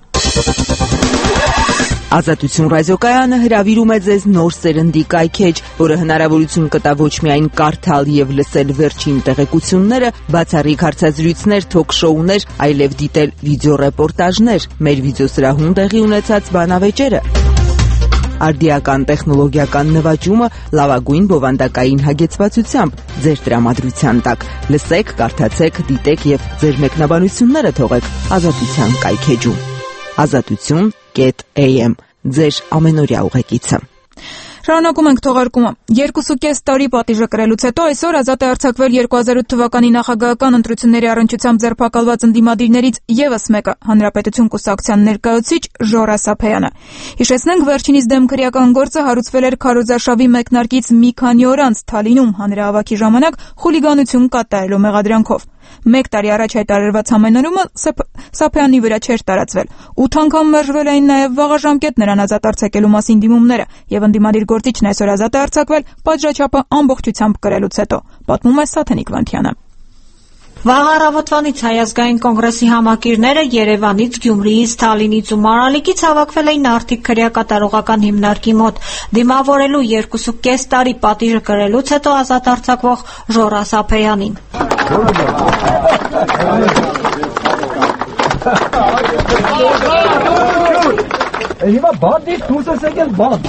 Ազատություն ռադիոկայանը հրավիրում է ձեզ նոր սերնդի կայքեջ, որը հնարավորություն կտա ոչ միայն կարդալ եւ լսել վերջին տեղեկությունները, բացառիկ հարցազրույցներ, թոք-շոուներ, այլև դիտել վիդեոռեպորտաժներ, մեր վիդեոսրահում տեղի ունեցած բանավեճերը, արդիական տեխնոլոգիական նվաճումը լավագույն բովանդակային հագեցվածությամբ ձեր տրամադրության տակ։ Լսեք, կարդացեք, դիտեք եւ ձեր մեկնաբանությունները թողեք Ազատության կայքեջում։ Azatutun.am ձեր ամենօրյա ուղեկիցը։ Շարունակում ենք թողարկումը։ 2.5 տարի պատիժը կրելուց հետո այսօր ազատ է արձակվել 2008 թվականի նախագահական ընտրությունների առնչությամբ ձերբակալված ընդդիմադիրներից եւս մեկը, Հանրապետություն կուսակցության ներկայացուցիչ Ժորա Սափեյանը։ Հիշեցնենք, վերջինիս դեմ քրեական գործը հարուցվել էր քարոզարշավի մեկնարկից մի քանի օր անց Թալինում հանրահավաքի ժամանակ խուլիգանություն կատարելու մեղադրանքով։ 1 տարի առաջ հայտարարված համենորումը Սափեյանի վրա չէր տարածվել։ 8 անգամ մերժվել էին նաև վաղաժամկետ նրան ազատ արձակելու մասին դիմումները, եւ ընդդիմադիր գործիչն այսօր ազատ է արձակվել պատժաչափը ամբողջությամբ կրելուց հետո, պատմում է Սաթենիկ Վանթյանը։ Վաղ առավոտվանից Հայ ազգային կոնգրեսի համակիրները Երևանից, Գյումրիից, Թալինից ու Մարալիկից հավաքվել էին Արտիկ քրեակատարողական հիմնարկի մոտ դիմավորելու 2.5 տարի պատիժը կրելուց հետո ազատ արձակվող Ժորա Սափեյանին։ Հիմա բանտից դուրս ես եկել բան։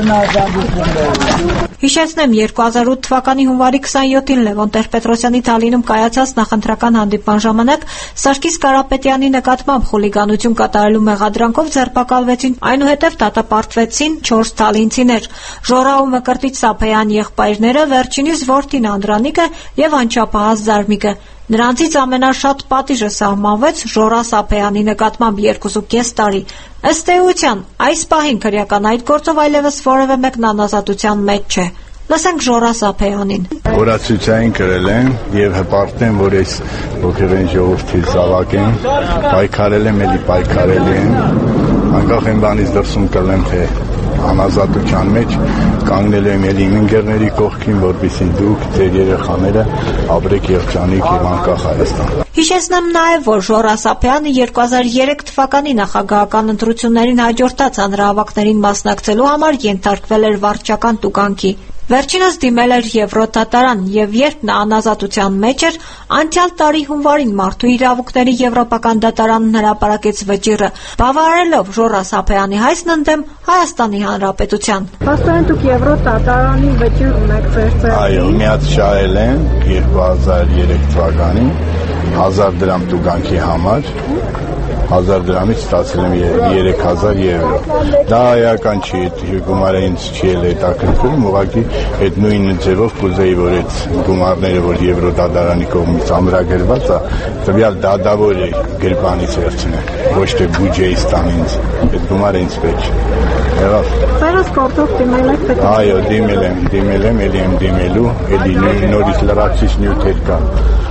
Հիշեցնեմ 2008 թվականի հունվարի 27-ին Լևոն Տեր-Պետրոսյանի Թալինում կայացած նախընտրական հանդիպման ժամանակ Սարգիս Կարապետյանի նկատմամբ խուլիգանություն կատարելու մեղադրանքով ձերբակալվեցին, այնուհետև դատապարտվեցին 4 թալինցիներ։ Ժորա ու Մկրտիչ Սափեյան եղբայրները, վերջինիս որդին Անդրանիկը եւ անչափահաս Զարմիկը։ Նրանցից ամենաշատ պատիժը սահմանվեց Ժորա Սափեյանի նկատմամբ 2.5 տարի։ Ըստ էության, այս պահին քրեական այդ գործով այլևս որևէ մեկն անազատության մեջ չէ։ Լսենք Ժորա Սափեյանին։ Օրացուցային կրել են եւ հպարտեն, որ այս ոգևեն ժողովրդի զավակեն, պայքարել եմ, էլի պայքարել եմ, անկախ այն բանից դրսում կլեմ, թե անազատության մեջ կանգնել եմ էլի իմ ընկերների կողքին, որպեսզի դուք ձեր երեխաները ապրեք երջանիկ եւ անկախ Հայաստան։ Հիշեցնեմ նաև, որ Ժորա Սափեյանը 2003 թվականի նախագահական ընտրություններին հաջորդած հանրահավաքներին մասնակցելու համար ենթարկվել էր վարչական տուգանքի։ Վերջինս դիմել էր Եվրոդատարան եւ երբ նա անազատության մեջ էր, անցյալ տարի հունվարին Մարդու իրավունքների Եվրոպական դատարանն հրապարակեց վճիռը, բավարարելով Ժորա Սափեյանի հայցն ընդդեմ Հայաստանի Հանրապետության։ Փաստորեն դուք Եվրոդատարանի վճիռ ունեք վերցրել։ Այո, միած շահել են 2003 թվականին 1000 դրամ տուգանքի համար 1000 դրամից ստացել եմ 3000 եվրո։ Դա այական չի, գումարը ինձ չի հետաքրքրում, ուղղակի այդ նույն ձևով կուզեի, որ այդ գումարները, որ Եվրոդատարանի կողմից ամրագրված է, տվյալ դատավոր է գրպանից վերցնել, ոչ թե բյուջեից տան ինձ։ Այդ գումարը ինձ պետք չէ։ Եղավ։ Սերս կորտով դիմել եք, թե այո, դիմել եմ, էլի եմ դիմելու, էլի նորից լրացուցիչ նյութեր կան։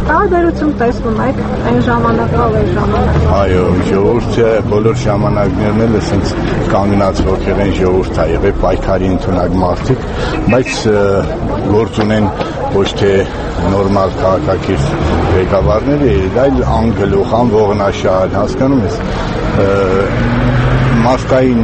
Տարբերություն տեսնում եք այն ժամանակվա ու այս ժամանակվա։ Այո, ժողովուրդը բոլոր ժամանակներն էլ ասենց կանգնած ոգեղեն ժողովուրդ է եղել, պայքարի ընդունակ մարդիկ, բայց գործ ունեն ոչ թե նորմալ քաղաքակիրթ ղեկավարները, այլ անգլուխ, ողնաշար, հասկանում ես, մարդկային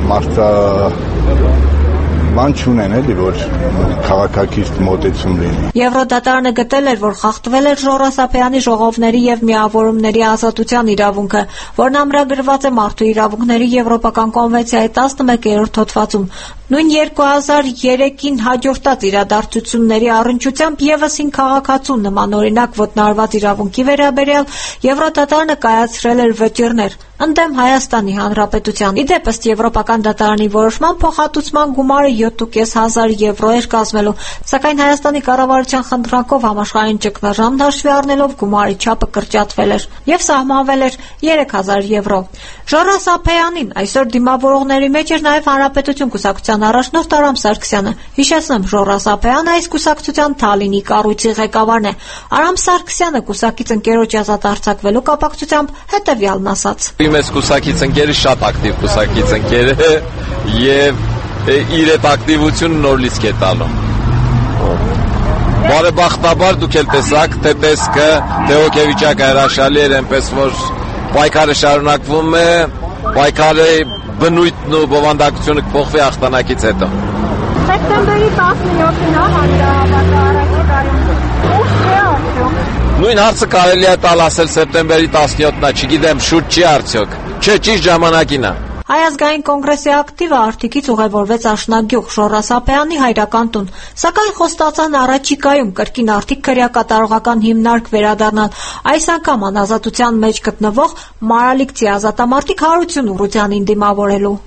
բան չունեն էլի, որ քաղաքակիրթ մոտեցում լինի։ Եվրոդատարանը գտել էր, որ խախտվել էր Ժոռ Ասափյանի ժողովների եւ միավորումների ազատության իրավունքը, որն ամրագրված է Մարդու իրավունքների Եվրոպական կոնվենցիայի 11-րդ հոդվածում։ Նույն 2003-ին հաջորդած իրադարձությունների առնչությամբ եւս 5 քաղաքացու նմանօրինակ ոտնահարված իրավունքի վերաբերյալ Եվրոդատարանը կայացրել էր վճիռներ ընդդեմ Հայաստանի Հանրապետության։ Իդեպ ըստ Եվրոպական դատարանի որոշման փոխհատուցման գումարը 7.500 եվրո էր կազմելու, սակայն Հայաստանի կառավարության խնդրանքով համաշխարհային ճգնաժամն հաշվի առնելով գումարի չափը կրճատվել էր եւ սահմանվել էր 3000 եվրո։ Ժոռ Ասափյանին այսօր դիմավորողների մեջ էր նաեւ Հանրապետություն կուսակցության առաջնորդ Արամ Սարգսյանը։ Հիշեցնեմ, Ժոռ Ասափյանը այս կուսակցության Թալինի կառույցի ղեկավարն է։ Արամ Սարգսյանը կուսակից ընկերոջ ազատ արձակվելու կապակցությամբ հետևյալն ասաց. Մեծ կուսակից ընկերը շատ ակտիվ կուսակից ընկեր է եւ իր այդ ակտիվությունը նոր լիցք է տալու։ Բարեբախտաբար դուք էլ տեսաք, թե տեսքը, թե հոգեվիճակը հրաշալի էր, այնպես որ պայքարը շարունակվում է, պայքարի բնույթն ու բովանդակությունը կփոխվի հաղթանակից հետո։ Սեպտեմբերի 17-ին հանրահավաքը առաջի տարի ուշ չէ արդյոք։ Նույն հարցը կարելի է տալ ասել սեպտեմբերի 17-ն է, չգիտեմ, շուտ չի արդյոք։ Չէ, ճիշտ ժամանակին է։ Հայ ազգային կոնգրեսի ակտիվը Արտիկից ուղևորվեց Աշնագյուղ Ժոռ Ասափյանի հայրական տուն, սակայն խոստացան առաջիկայում կրկին Արտիկ քրեակատարողական հիմնարկ վերադառնալ, այս անգամ անազատության մեջ գտնվող Մարալիկցի ազատամարտիկ Հարություն Ուռուցյանին դիմավորելու։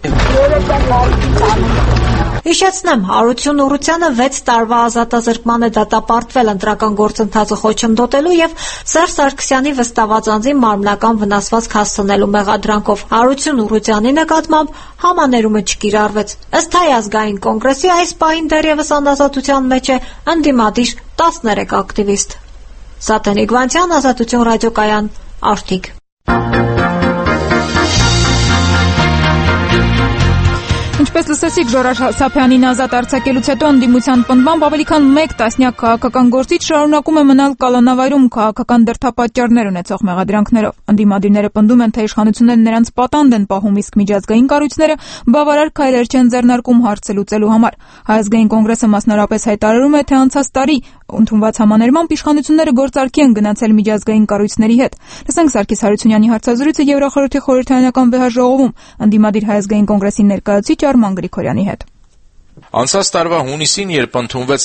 Հիշեցնեմ, Հարություն Ուռուցյանը 6 տարվա ազատազրկման է դատապարտվել ընտրական գործընթացը խոչընդոտելու եւ Սերժ Սարգսյանի վստահված անձին մարմնական վնասվածք հասցնելու մեղադրանքով։ Հարություն Ուռուցյանի նկատմամբ համաներումը չկիրառվեց։ Ըստ Հայ ազգային կոնգրեսի այս պահին դեռևս անազատության մեջ է ընդդիմադիր 13 ակտիվիստ։ Սաթենիկ Վանցյան, Ազատություն ռադիոկայան, Արտիկ։ Ինչպես լսեցիք, Ժոռ Ասափյանին ազատ արձակելուց հետո ընդդիմության պնդմամբ ավելի քան 1 տասնյակ քաղաքական գործիչ շարունակում է մնալ կալանավայրում քաղաքական դրդապատճառներ ունեցող մեղադրանքներով։ Ընդդիմադիրները պնդում են, թե իշխանությունները նրանց պատանդ են պահում, իսկ միջազգային կառույցները բավարար քայլեր չեն ձեռնարկում հարցը լուծելու համար։ Հայ ազգային կոնգրեսը մասնարարպես հայտարարում է, թե անցած տարի ընդունված համաներմամբ իշխանությունները գործարքի են գնացել միջազգային կառույցների հետ։ Լսենք Սարգիս Հարությունյանի հարցազրույցը Եվրախորհրդի խորհրդարանական վեհաժողովում ընդդիմադիր Հայ ազգային կոնգրեսի ներկայացուցիչ Արման Գրիգորյանի հետ։ Անցած տարվա հունիսին, երբ ընդունվեց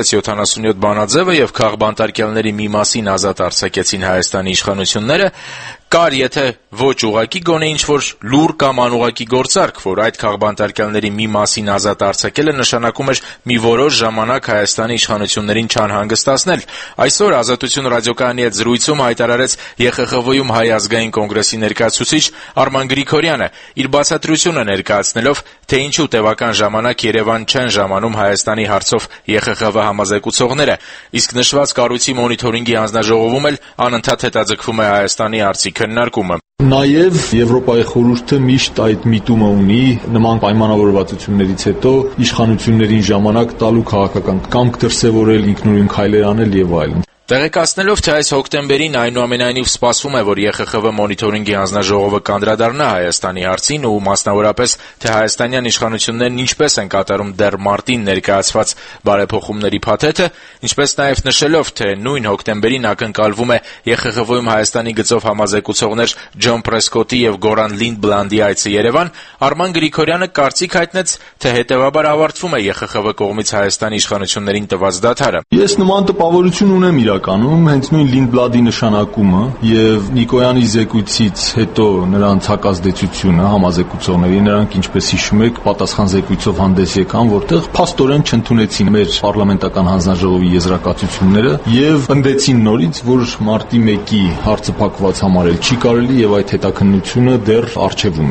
1677 բանաձևը եւ քաղբանտարկյալների մի մասին ազատ արձակեցին Հայաստանի իշխանությունները, կար, եթե ոչ ուղակի գոնե ինչ-որ լուր կամ անուղակի գործարք, որ այդ քաղբանտարկյալների մի մասին ազատ արձակելը նշանակում էր մի որոշ ժամանակ Հայաստանի իշխանություններին չանհանգստացնել։ Այսօր Ազատություն ռադիոկայանի հետ զրույցում հայտարարեց ԵԽԽՎ-ում Հայ ազգային կոնգրեսի ներկայացուցիչ Արման Գրիգորյանը, իր բացատրությունը ներկայացնելով, թե ինչու տևական ժամանակ Երևան չեն ժամանում Հայաստանի հարցով ԵԽԽՎ համազեկուցողները, իսկ նշված կառույցի մոնիթորինգի հանձնաժողովում էլ անընդհատ հետաձգվում է Հայաստանի հարցի քննարկումը։ Նաև Եվրոպայի խորհուրդը միշտ այդ միտումը ունի նման պայմանավորվածություններից հետո իշխանություններին ժամանակ տալու քաղաքական կամք դրսևորել, ինքնուրույն քայլեր անել եւ այլն։ Տեղեկացնելով, թե այս հոկտեմբերին այնուամենայնիվ սպասվում է, որ ԵԽԽՎ մոնիթորինգի հանձնաժողովը կանդրադառնա Հայաստանի հարցին ու մասնավորապես, թե հայաստանյան իշխանություններն ինչպես են կատարում դեռ մարտին ներկայացված բարեփոխումների փաթեթը, ինչպես նաև նշելով, թե նույն հոկտեմբերին ակնկալվում է ԵԽԽՎ-ում Հայաստանի գծով համազեկուցողներ Ջոն Պրեսկոտի եւ Գորան Լինդբլանդի այցը Երևան, Արման Գրիգորյանը կարծիք հայտնեց, թե հետեւաբար ավարտվում է ԵԽԽՎ կողմից Հայաստանի իշխանություններին տված դադարը։ Ես նման տպավորություն ունեմ իրականում, հենց նույն Լինդբլադի նշանակումը եւ Նիկոյանի զեկույցից հետո նրանց հակազդեցությունը համազեկուցողների, նրանք ինչպես հիշում եք, պատասխան զեկույցով հանդես եկան, որտեղ փաստորեն չընդունեցին մեր պարլամենտական հանձնաժողովի եզրակացությունները եւ ընդդեցին նորից, որ մարտի 1-ի հարցը փակված համարել չի կարելի եւ այդ հետաքննությունը դեռ արժևում է։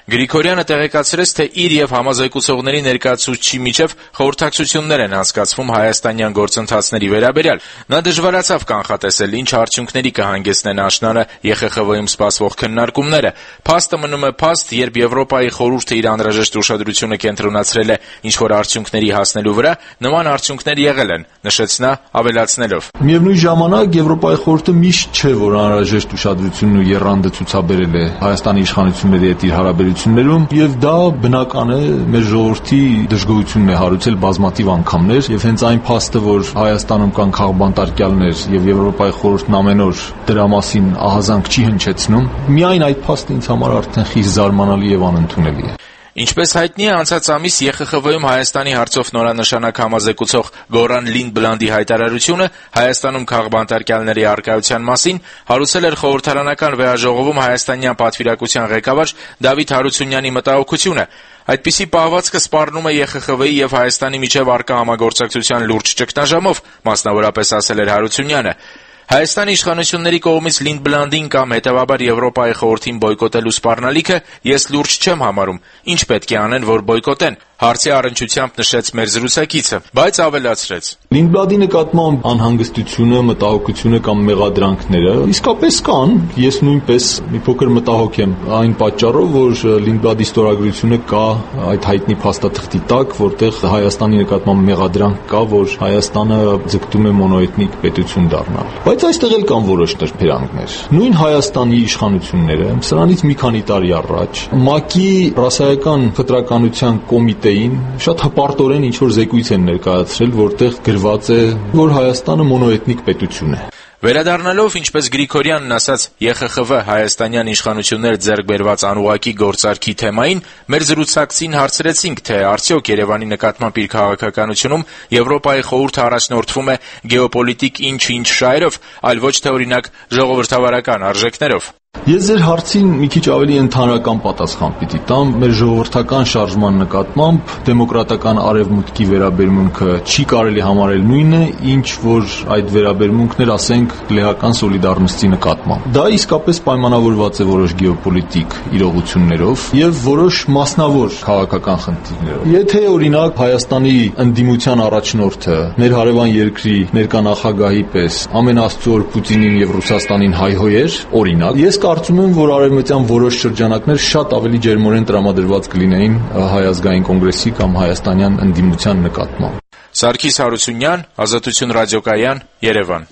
Գրիգորյանը տեղեկացրեց, թե իր եւ համազեկուցողների ներկայացուցչի միջև խորհրդակցություններ են անցկացվում հայաստանյան գործընթացների վերաբերյալ։ Նա դժվարացավ կանխատեսել ինչ արդյունքների կհանգեցնեն աշնանը ԵԽԽՎ-ում սպասվող քննարկումները։ Փաստը մնում է փաստ, երբ Եվրոպայի խորհուրդը իր անհրաժեշտ ուշադրությունը կենտրոնացրել է ինչ-որ արդյունքների հասնելու վրա, նման արդյունքներ եղել են, նշեց նա, ավելացնելով. Միևնույն ժամանակ Եվրոպայի խորհուրդը միշտ չէ, որ անհրաժեշտ ուշադրությունն ու եռանդը ցուցաբերել է Հայաստանի իշխանությունների հետ իր հարաբերություններում, եւ դա բնական է, մեր ժողովրդի դժգոհությունն է հարուցել բազմաթիվ անգամներ, եւ հենց այն փաստը, որ Հայաստանում կան քաղբանտարկյալներ եւ Եվրոպայի խորհուրդն ամեն օր դրա մասին ահազանգ չի հնչեցնում, միայն այդ փաստը ինձ համար արդեն խիստ զարմանալի եւ անընդունելի է։ Ինչպես հայտնի է, անցած ամիս ԵԽԽՎ-ում Հայաստանի հարցով նորանշանակ համազեկուցող Գորան Լինդբլանդի հայտարարությունը Հայաստանում քաղբանտարկյալների առկայության մասին հարուցել էր խորհրդարանական վեհաժողովում հայաստանյան պատվիրակության ղեկավար Դավիթ Հարությունյանի մտահոգությունը։ Այդպիսի պահվածքը սպառնում է ԵԽԽՎ-ի եւ Հայաստանի միջև առկա համագործակցության լուրջ ճգնաժամով, մասնավորապես ասել էր Հարությունյանը։ Հայաստանի իշխանությունների կողմից Լինդբլանդին կամ հետևաբար Եվրոպայի խորհրդին բոյկոտելու սպառնալիքը ես լուրջ չեմ համարում։ Ինչ պետք է անեն, որ բոյկոտեն։ Հարցի առնչությամբ նշեց մեր զրուցակիցը, բայց ավելացրեց. Լինդբլանդի նկատմամբ անհանգստությունը, մտահոգությունը կամ մեղադրանքները իսկապես կան։ Ես նույնպես մի փոքր մտահոգ եմ այն պատճառով, որ Լինդբլանդի ստորագրությունը կա այդ հայտնի փաստաթղթի տակ, որտեղ Հայաստանի նկատմամբ մեղադրանք կա, որ Հայաստանը ձգտում է մոնոէթնիկ պետություն դառնալ։ Բայց այստեղ էլ կան որոշ տրփերանքներ։ Նույն Հայաստանի իշխանությունները սրանից մի քանի տարի առաջ ՄԱԿ-ի ռասայական խտրականության կոմիտեին շատ հպարտորեն ինչ-որ զեկույց են ներկայացրել, որտեղ գրված է, որ Հայաստանը մոնոէթնիկ պետություն է։ Վերադառնալով, ինչպես Գրիգորյանն ասաց, ԵԽԽՎ հայաստանյան իշխանություններ ձեռք բերված անուղղակի գործարքի թեմային, մեր զրուցակցին հարցրեցինք, թե արդյոք Երևանի նկատմամբ իր քաղաքականությունում Եվրոպայի խորհուրդը առաջնորդվում է գեոպոլիտիկ ինչ-ինչ շահերով, այլ ոչ թե օրինակ ժողովրդավարական արժեքներով։ Ես ձեր հարցին մի քիչ ավելի ընդհանրական պատասխան պիտի տամ։ Մեր ժողովրդական շարժման նկատմամբ դեմոկրատական արևմուտքի վերաբերմունքը չի կարելի համարել նույնը, ինչ որ այդ վերաբերմունքն էր, ասենք, լեհական սոլիդարնոստի նկատմամբ։ Դա իսկապես պայմանավորված է որոշ գեոպոլիտիկ իրողություններով եւ որոշ մասնավոր քաղաքական խնդիրներով։ Եթե օրինակ Հայաստանի ընդդիմության առաջնորդը մեր հարևան երկրի ներկա նախագահի պես ամեն աստծո Պուտինին եւ Ռուսաստանին հայհոյեր, օրինակ, ես կարծում եմ, որ արևմտյան որոշ շրջանակներ շատ ավելի ջերմորեն տրամադրված կլինեին Հայ ազգային կոնգրեսի կամ հայաստանյան ընդդիմության նկատմամբ։ Սարգիս Հարությունյան, Ազատություն ռադիոկայան, Երևան։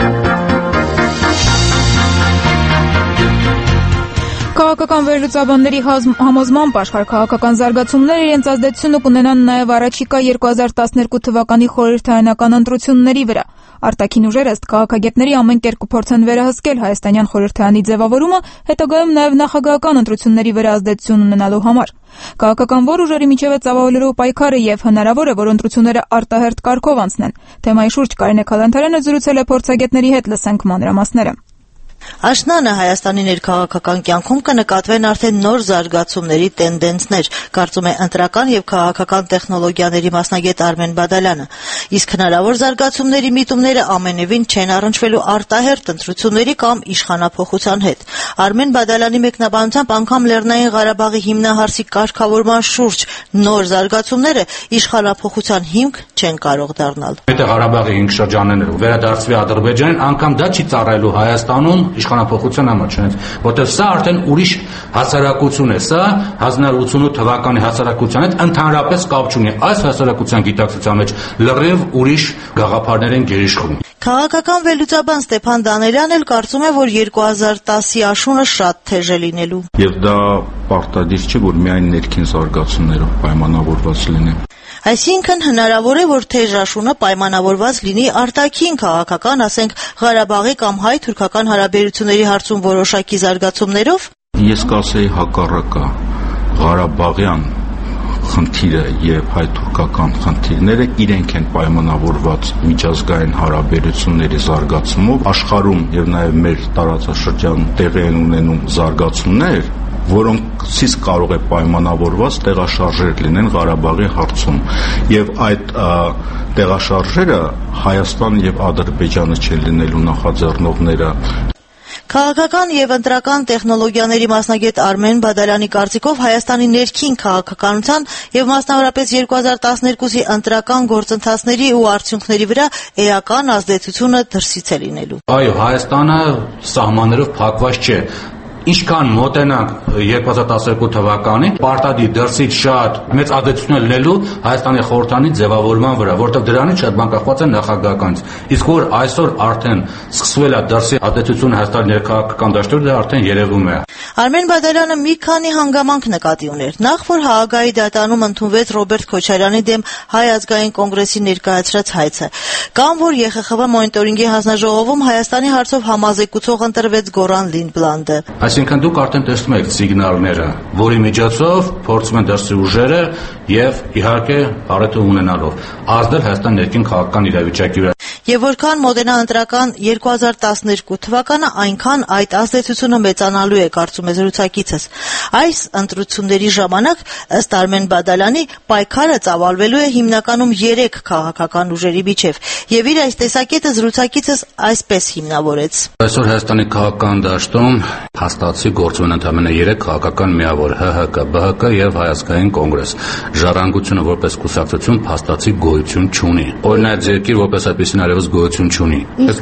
Քաղաքական վերլուծաբանների համոզմամբ աշխարհաքաղաքական զարգացումները իրենց ազդեցությունը կունենան նաև առաջիկա 2012 թվականի խորհրդարանական ընտրությունների վրա։ Արտաքին ուժերը ըստ քաղաքագետների ամեն կերպ կփորձեն վերահսկել հայաստանյան խորհրդարանի ձևավորումը, հետագայում նաև նախագահական ընտրությունների վրա ազդեցություն ունենալու համար։ Քաղաքական որ ուժերի միջև է ծավալվելու պայքարը եւ հնարավոր է, որ ընտրությունները արտահերթ կարգով անցնեն։ Թեմայի շուրջ Կարինե Քալանթարյանը զրուցել է փորձագետների հետ, լսենք մանրամասները։ Աշնանը Հայաստանի ներքաղաքական կյանքում կնկատվեն արդեն նոր զարգացումների տենդենսներ, կարծում է ընտրական եւ քաղաքական տեխնոլոգիաների մասնագետ Արմեն Բադալյանը։ Իսկ հնարավոր զարգացումների միտումները ամենևին չեն առնչվելու արտահերթ ընտրությունների կամ իշխանափոխության հետ։ Արմեն Բադալյանի մեկնաբանությամբ անգամ Լեռնային Ղարաբաղի հիմնահարցի կարգավորման շուրջ նոր զարգացումները իշխանափոխության հիմք չեն կարող դառնալ։ Եթե Ղարաբաղի 5 շրջանները վերադարձվի Ադրբեջանին, անգամ դա չի ծառայելու Հայաստանում իշխանափոխության համար, որտեղ սա արդեն ուրիշ հասարակություն է, սա 1988 թվականի հասարակության հետ ընդհանրապես կապ չունի։ Այս հասարակության գիտակցության մեջ լրիվ ուրիշ գաղափարներ են գերիշխում։ Քաղաքական վերլուծաբան Ստեփան Դանելյանն էլ կարծում է, որ 2010-ի աշունը շատ թեժ է լինելու։ Եվ դա պարտադիր չէ, որ միայն ներքին զարգացումներով պայմանավորված լինի։ Այսինքն հնարավոր է, որ թեժ աշունը պայմանավորված լինի արտաքին քաղաքական, ասենք Ղարաբաղի կամ հայ-թուրքական հարաբերությունների հարցում որոշակի զարգացումներով։ Ես կասեի հակառակը, Ղարաբաղյան խնդիրը եւ հայ-թուրքական խնդիրները իրենք են պայմանավորված միջազգային հարաբերությունների զարգացումով աշխարհում եւ նաեւ մեր տարածաշրջանում տեղի են ունենում զարգացումներ, որոնցից կարող է պայմանավորված տեղաշարժեր լինեն Ղարաբաղի հարցում եւ այդ տեղաշարժերը Հայաստան եւ Ադրբեջանը չեն լինելու նախաձեռնողները։ Քաղաքական եւ ընտրական տեխնոլոգիաների մասնագետ Արմեն Բադալյանի կարծիքով Հայաստանի ներքին քաղաքականության եւ մասնավորապես 2012-ի ընտրական գործընթացների ու արդյունքների վրա էական ազդեցությունը դրսից է լինելու։ Այո, Հայաստանը սահմաններով փակված չէ։ Ինչքան մոտենանք 2012 թվականին, պարտադիր դրսից շատ մեծ ազդեցություն լինելու Հայաստանի խորհրդանի ձևավորման վրա, որտեղ դրանից շատ բան կախված է նախագահականից։ Իսկ որ այսօր արդեն սկսվել է դրսի ազդեցությունը Հայաստանի ներքաղաքական դաշտում, դա արդեն երևում է։ Արմեն Բադալյանը մի քանի հանգամանք նկատի ուներ։ Նախ որ Հաագայի դատարանում ընդունվեց Ռոբերտ Քոչարյանի դեմ Հայ ազգային կոնգրեսի ներկայացրած հայցը, կամ որ ԵԽԽՎ մոնիտորինգի հանձնաժողովում Հայաստանի հարցով համազեկուցող ընտրվեց Գորան Լինդբլանդը։ Այսինքն դուք արդեն տեսնում եք սիգնալները, որի միջոցով փորձում են դրսի ուժերը եւ իհարկե առիթ ունենալով ազդել Հայաստանի ներքին քաղաքական իրավիճակի վրա։ Եվ որքան մոտենա ընտրական 2012 թվականը, այնքան այդ ազդեցությունը մեծանալու է, կարծում է զրուցակիցս։ Այս ընտրությունների ժամանակ, ըստ Արմեն Բադալյանի, պայքարը ծավալվելու է հիմնականում 3 քաղաքական ուժերի միջև, եւ իր այս տեսակետը զրուցակիցս այսպես հիմնավորեց։ Այսօր Հայաստանի քաղաքական դաշտում հաստատի գործում են ընդամենը 3 քաղաքական միավոր՝ ՀՀԿ, ԲՀԿ եւ Հայ ազգային կոնգրես։ Ժառանգությունը որպես կուսակցություն փաստացի գոյություն չունի։ Օրինակ երկիր որպես այդպիսին այլևս գոյություն չունի։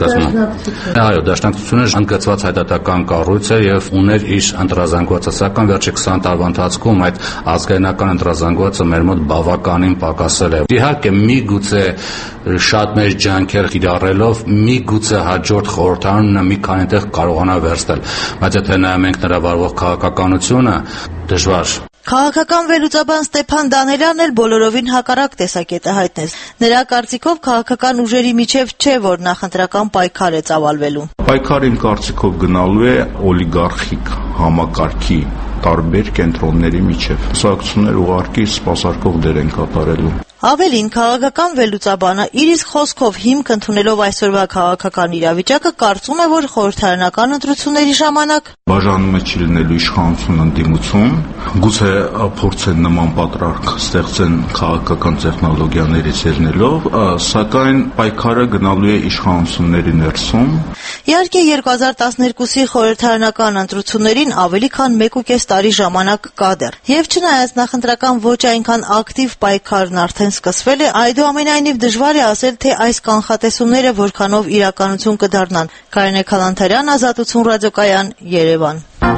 Այո, դաշնակցությունը ընդգծված հայդատական կառույց է եւ ուներ իր ընտրազանգվածը, սակայն վերջի 20 տարվա ընթացքում այդ ազգայնական ընտրազանգվածը մեր մոտ բավականին պակասել է։ Իհարկե, միգուցե շատ մեծ ջանքեր կիրառելով, միգուցե հաջորդ խորհրդարանը մի քանի տեղ կարողանա վերստել, բայց եթե նայում ենք նրա վարվող քաղաքականությունը, դժվար։ Քաղաքական վերլուծաբան Ստեփան Դանելյանն էլ բոլորովին հակառակ տեսակետը հայտնեց։ Նրա կարծիքով քաղաքական ուժերի միջև չէ, որ նախընտրական պայքար է ծավալվելու։ Պայքարին կարծիքով գնալու է օլիգարխիկ համակարգի տարբեր կենտրոնների միջև։ Կուսակցություններ ուղղակի սպասարկող դեր են կատարելու։ Ավելին, քաղաքական վերլուծաբանը իր իսկ խոսքով հիմք ընդունելով այսօրվա քաղաքական իրավիճակը, կարծում է, որ խորհրդարանական ընտրությունների ժամանակ բաժանում է չի լինելու իշխանություն ընդդիմություն, գուցե փորձեն նման պատրարք ստեղծեն քաղաքական տեխնոլոգիաներից ելնելով, սակայն պայքարը գնալու է իշխանությունների ներսում։ Իհարկե 2012-ի խորհրդարանական ընտրություններին ավելի քան 1.5 տարի ժամանակ կա դեռ։ Եվ չնայած նախընտրական ոչ այնքան ակտիվ պայքարն արդեն սկսվել է, այդուամենայնիվ դժվար է ասել, թե այս կանխատեսումները որքանով իրականություն կդառնան։ Կարինե Քալանթարյան, Ազատություն ռադիոկայան, Երևան։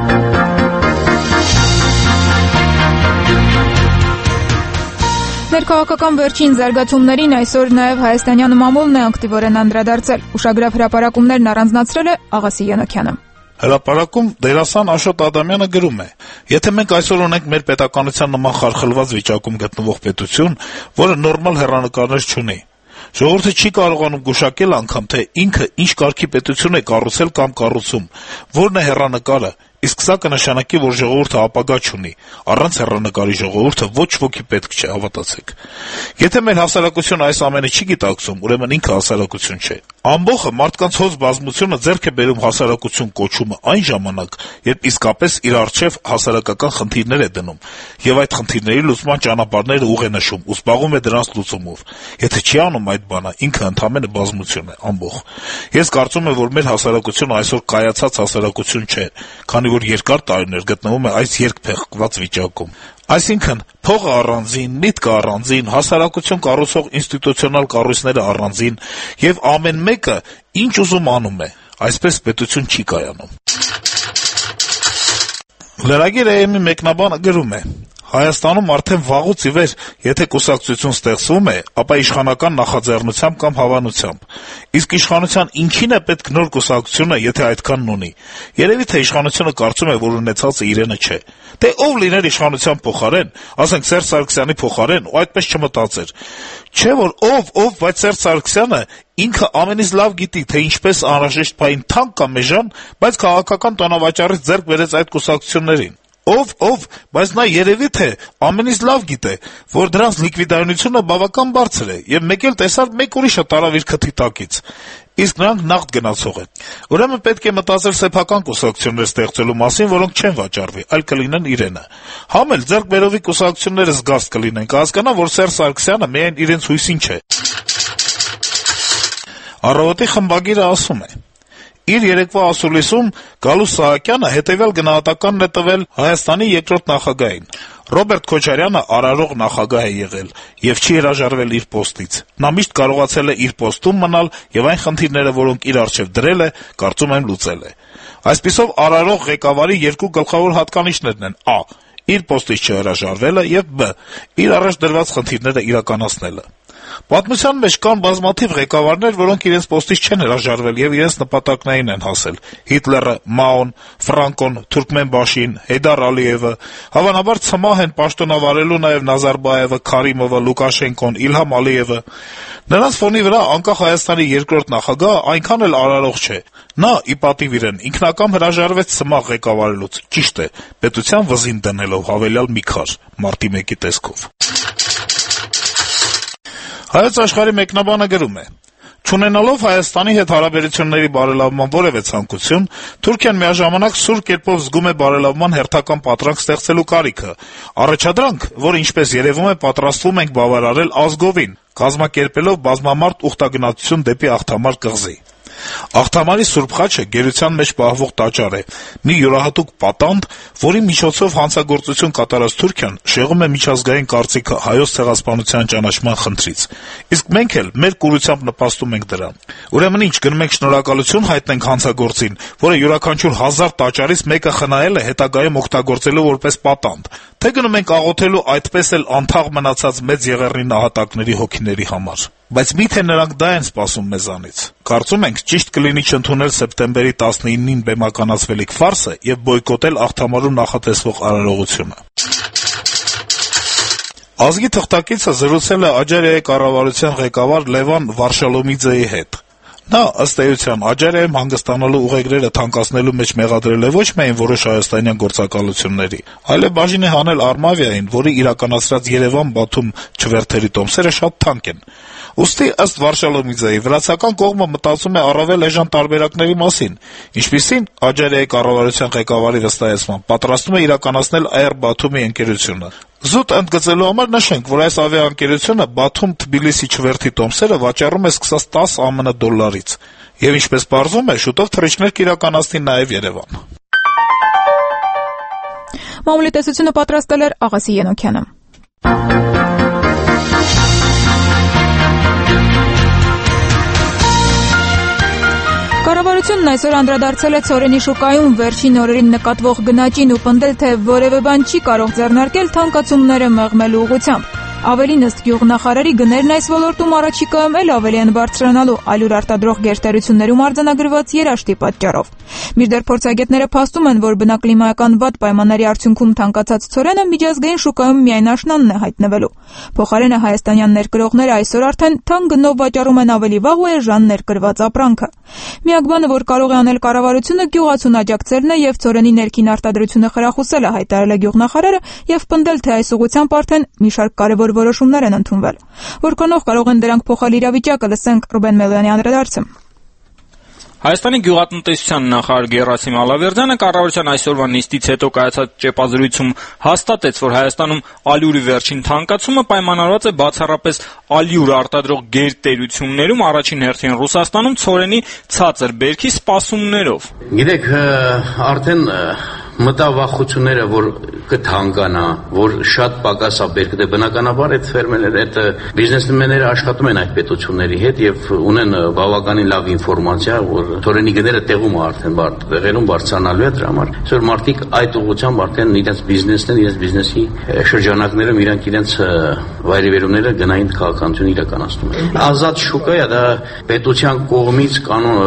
Ներքաղաքական վերջին զարգացումներին այսօր նաև հայաստանյան մամուլն է ակտիվորեն անդրադարձել։ Ուշագրավ հրապարակումներն առանձնացրել է Աղասի Յանոքյանը։ Հրապարակում դերասան Աշոտ Ադամյանը գրում է. «Եթե մենք այսօր ունենք մեր պետականության նման խարխլված վիճակում գտնվող պետություն, որը նորմալ հեռանկարներ չունի, ժողովուրդը չի կարողանում գուշակել անգամ, թե ինքը ինչ կարգի պետություն է կառուցել կամ կառուցում, որն է հեռանկարը, իսկ սա կնշանակի, որ ժողովուրդը ապագա չունի, առանց հեռանկարի ժողովուրդը ոչ ոքի պետք չէ, հավատացեք։ Եթե մեր հասարակությունը այս ամենը չի գիտակցում, ուրեմն ինքը հասարակություն չէ։ Ամբողջը մարդկանց հոզ բազմությունը ձեռք է բերում հասարակություն կոչումը այն ժամանակ, երբ իսկապես իր առջև հասարակական խնդիրներ է դնում, եւ այդ խնդիրների լուծման ճանապարհները ուղ է նշում ու զբաղվում է դրանց լուծումով։ Եթե չի անում այդ բանը, ինքը ընդամենը բազմություն է, ամբողջ։ Ես կարծում եմ, որ մեր հասարակությունը այսօր կայացած հասարակություն չէ, քանի որ երկար տարիներ գտնվում է այս երկփեղկված վիճակում։ Այսինքն, փողը առանձին, միտքը առանձին, հասարակություն կառուցող ինստիտուցիոնալ կառույցները առանձին, եւ ամեն մեկը ինչ ուզում անում է, այսպես պետություն չի կայանում»։ Լրագիր AM-ի մեկնաբանը գրում է. «Հայաստանում արդեն վաղուց ի վեր, եթե կուսակցություն ստեղծվում է, ապա իշխանական նախաձեռնությամբ կամ հավանությամբ։ Իսկ իշխանության ինչին է պետք նոր կուսակցությունը, եթե այդքանն ունի։ Երևի թե իշխանությունը կարծում է, որ ունեցածը իրենը չէ։ Դե ով լիներ իշխանության փոխարեն, ասենք Սերժ Սարգսյանի փոխարեն, ու այդպես չմտածեր։ Չէ որ ով, բայց Սերժ Սարգսյանը ինքը ամենից լավ գիտի, թե ինչպես անհրաժեշտ բային թանկ կամ էժան, բայց քաղաքական տոնավաճառից ձեռք բերեց այդ կուսակցություններին։ Ով, բայց նա երևի թե ամենից լավ գիտե, որ դրանց լիկվիդայնությունը բավական բարձր է, եւ մեկ էլ տեսավ մեկ ուրիշը տարավ իր քթի տակից։ Իսկ նրանք նաղդ գնացող են։ Ուրեմն պետք է մտածել սեփական կուսակցություններ ստեղծելու մասին, որոնք չեն վաճառվի, այլ կլինեն իրենը։ Համ էլ ձեռք բերովի կուսակցությունները զգաստ կլինեն, կհասկանան, որ Սերժ Սարգսյանը միայն իրենց հույսին չէ։ Առավոտի խմբագիրը ասում է. Իր երեկվա ասուլիսում Գալուստ Սահակյանը հետեւյալ գնահատականն է տվել Հայաստանի երկրորդ նախագահին. Ռոբերտ Քոչարյանը արարող նախագահ է եղել եւ չի հրաժարվել իր պոստից։ Նա միշտ կարողացել է իր պոստում մնալ եւ այն խնդիրները, որոնք իր առջեւ դրել է, կարծում եմ լուծել է։ Այսպիսով արարող ղեկավարի երկու գլխավոր հատկանիշներն են. Ա. Իր պոստից չհրաժարվելը եւ Բ. Իր առաջ դրված խնդիրները իրականացնելը։ Պատմության մեջ կան բազմաթիվ ղեկավարներ, որոնք իրենց պոստից չեն հրաժարվել եւ իրենց նպատակներին են հասել. Հիտլերը, Մաոն, Ֆրանկոն, Թուրքմենբաշին, Հեյդար Ալիևը, հավանաբար ցմահ են պաշտոնավարելու նաեւ Նազարբաևը, Քարիմովը, Լուկաշենկոն, Իլհամ Ալիևը։ Նրանց ֆոնի վրա անկախ Հայաստանի երկրորդ նախագահը այնքան էլ արարող չէ։ Նա, ի պատիվ իրեն, ինքնակամ հրաժարվեց ցմահ ղեկավարելուց, ճիշտ է, պետության վզին դնելով հավելյալ մի քար, մարտի 1-ի տեսքով։ Հայոց աշխարհի մեկնաբանը գրում է. Չունենալով Հայաստանի հետ հարաբերությունների բարելավման որևէ ցանկություն, Թուրքիան միաժամանակ սուր կերպով զգում է բարելավման հերթական պատրանք ստեղծելու կարիքը, առաջադրանք, որ ինչպես երևում է պատրաստվում ենք բավարարել ազգովին, կազմակերպելով բազմամարդ ուխտագնացություն դեպի Աղթամար կղզի։ Աղթամարի Սուրբ խաչը գերության մեջ պահվող տաճար է, մի յուրահատուկ պատանդ, որի միջոցով հանցագործություն կատարած Թուրքիան շեղում է միջազգային կարծիքը հայոց ցեղասպանության ճանաչման խնդրից, իսկ մենք էլ մեր կուրությամբ նպաստում ենք դրան։ Ուրեմն ինչ, գնում ենք շնորհակալություն հայտնենք հանցագործին, որը յուրաքանչյուր 1000 տաճարից մեկը խնայել է հետագայում օգտագործելու որպես պատանդ, թե գնում ենք աղոթելու այդպես էլ անթաղ մնացած մեծ եղեռնի նահատակների հոգիների համար։ Բայց միթե նրանք դա են սպասում մեզանից։ Կարծում ենք ճիշտ կլինի չընդունել սեպտեմբերի 19-ին բեմականացվելիք ֆարսը եւ բոյկոտել Աղթամարում նախատեսվող արարողությունը։ Ազգի թղթակիցը զրուցել է Աջարիայի կառավարության ղեկավար Լևան Վարշալոմիձեի հետ։ Նա, ըստ էության, Աջարիայում հանգստանալու ուղեգրերը թանկացնելու մեջ մեղադրել է ոչ միայն որոշ հայաստանյան գործակալությունների, այլև բաժին է հանել Արմավիային, որի իրականացրած Երևան-Բաթում չվերթերի տոմսերը շատ թանկ են։ Ուստի, ըստ Վարշալոմիձեի, վրացական կողմը մտածում է առավել էժան տարբերակների մասին, ինչպիսին Աջարիայի կառավարության ղեկավարի վստահեցմամբ պատրաստում է իրականացնել Air Բաթումի ընկերությունը։ Զուտ ընդգծելու համար նշենք, որ այս ավիաընկերությունը Բաթում-Թբիլիսի չվերթի տոմսերը վաճառում է սկսած 10 ԱՄՆ դոլարից, եւ ինչպես պարզվում է, շուտով թռիչքներ կիրականացնի նաեւ Երևան։ Մամուլի տեսությունը պատրաստել էր Աղասի Ենոքյանը։ Կառավարությունն այսօր անդրադարձել է ցորենի շուկայում վերջին օրերին նկատվող գնաճին ու պնդել, թե որևէ բան չի կարող ձեռնարկել թանկացումները մեղմելու ուղղությամբ։ Ավելին, ըստ գյուղնախարարի, գներն այս ոլորտում առաջիկայում էլ ավելի են բարձրանալու այլուր արտադրող գերտերություններում արձանագրված երաշտի պատճառով։ Մինչդեռ փորձագետները փաստում են, որ բնակլիմայական վատ պայմանների արդյունքում թանկացած ցորենը միջազգային շուկայում միայն աշնանն է հայտնվելու։ Փոխարենը հայաստանյան ներկրողները այսօր արդեն թանկ գնով վաճառում են ավելի վաղ ու էժան ներկրված ապրանքը։ Միակ բանը, որ կարող է անել կառավարությունը, գյուղացուն աջակցելն է եւ ցորենի ներքին արտադրությունը խրախուսելը, հայտարարել է գյուղնախարարը եւ պնդել, թե այս ուղղությամբ արդեն մի շարք կարևոր որոշումներ են ընդունվել։ Որքանով կարող են դրանք փոխել իրավիճակը, լսենք Ռուբեն Մելոյանի անդրադարձը։ Հայաստանի գյուղատնտեսության նախարար Գերասիմ Ալավերդյանը կառավարության այսօրվա նիստից հետո կայացած ճեպազրույցում հաստատեց, որ Հայաստանում ալյուրի վերջին թանկացումը պայմանավորված է բացառապես ալյուր արտադրող գերտերություններում, առաջին հերթին Ռուսաստանում ցորենի ցածր բերքի սպասումներով։ Գիտեք, արդեն մտավախությունները, որ կթանկանա, որ շատ պակաս է բերքը, դե բնականաբար այդ ֆերմերները, այդ բիզնեսմենները աշխատում են այդ պետությունների հետ եւ ունեն բավականին լավ ինֆորմացիա, որ թորենի գները տեղում է արդեն տեղերում բարձրանալու է դրա համար։ Այսօր մարդիկ այդ ուղղությամբ արդեն իրենց բիզնեսն են, իրենց բիզնեսի շրջանակներում իրանք իրենց վայրիվերումները գնային քաղաքականություն իրականացնում են։ Ազատ շուկա է, դա պետության կողմից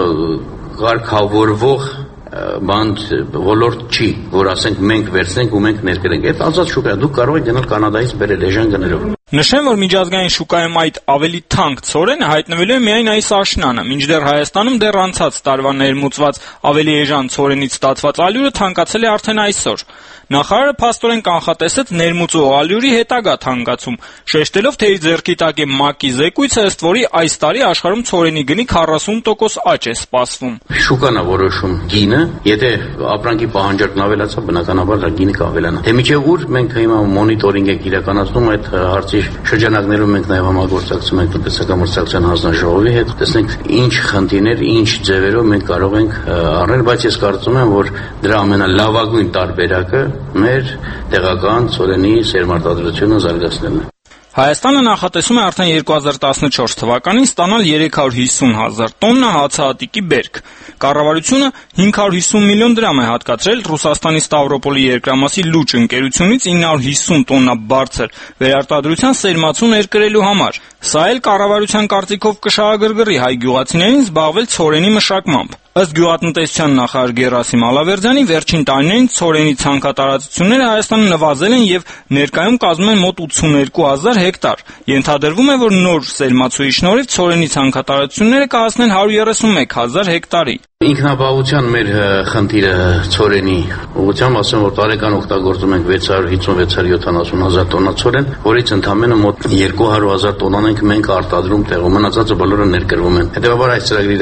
կարգավորվող բանդ ոլորտ չի, որ ասենք մենք վերցնենք ու մենք ներկրենք։ Այդ ազատ շուկա է, դուք կարող եք գնալ Կանադայից բերել էժան գներով։ Նշեմ, որ միջազգային շուկայում այդ ավելի թանկ ցորենը հայտնվելու է միայն այս աշնանը, մինչդեռ Հայաստանում դեռ անցած տարվա ներմուծված ավելի էժան ցորենից ստացված ալյուրը թանկացել է արդեն այսօր։ Նախարարը փաստորեն կանխատեսեց ներմուծող ալյուրի հետագա թանկացում, շեշտելով, թե իր ձեռքի տակ է ՄԱԿ-ի զեկույցը, ըստ որի այս տարի աշխարհում ցորենի գնի 40% աճ է սպասվում։ Շուկան է որոշում գինը, եթե ապրանքի պահանջարկն ավելացա, բնականաբար դա գինը կավելանա։ Թե միջև ուր մենք հիմա մոնիտորինգ ենք իրականացնում այդ հարցի բազմաթիվ շրջանակներում մենք նաև համագործակցում ենք տնտեսական մրցակցության հանձնաժողովի հետ, տեսնենք ինչ խնդիրներ, ինչ ձևերով մենք կարող ենք առնել, բայց ես կարծում եմ, որ դրա ամենալավագույն տարբերակը մեր տեղական ծորենի սերմարտադրությունը զարգացնելն է։ Հայաստանը նախատեսում է արդեն 2014 թվականին ստանալ 350,000 տոննա հացահատիկի բերք։ Կառավարությունը 550 միլիոն դրամ է հատկացրել Ռուսաստանի Ստավրոպոլի երկրամասի լուչ ընկերությունից 950 տոննա բարձր վերարտադրության սերմացու ներկրելու համար։ Սա էլ կառավարության կարծիքով կշահագրգռի հայ գյուղացիներին զբաղվել ցորենի մշակմամբ։ Ըստ գյուղատնտեսության նախարար Գերասիմ Ալավերդյանի, վերջին տարիներին ցորենի ցանքատարածությունները Հայաստանում նվազել են եւ ներկայում կազմում են մոտ 82,000 հեկտար։ Ենթադրվում է, որ նոր սերմացուի շնորհիվ ցորենի ցանքատարածությունները կհասնեն 131,000 հեկտարի։ Ինքնաբավության մեր խնդիրը ցորենի ուղղությամբ ասեմ, որ տարեկան օգտագործում ենք 650-670,000 տոննա ցորեն, որից ընդամենը մոտ 200,000 տոննան ենք մենք արտադրում տեղում, մնացածը բոլորը ներկրվում են։ Հետևաբար այս ծրագրի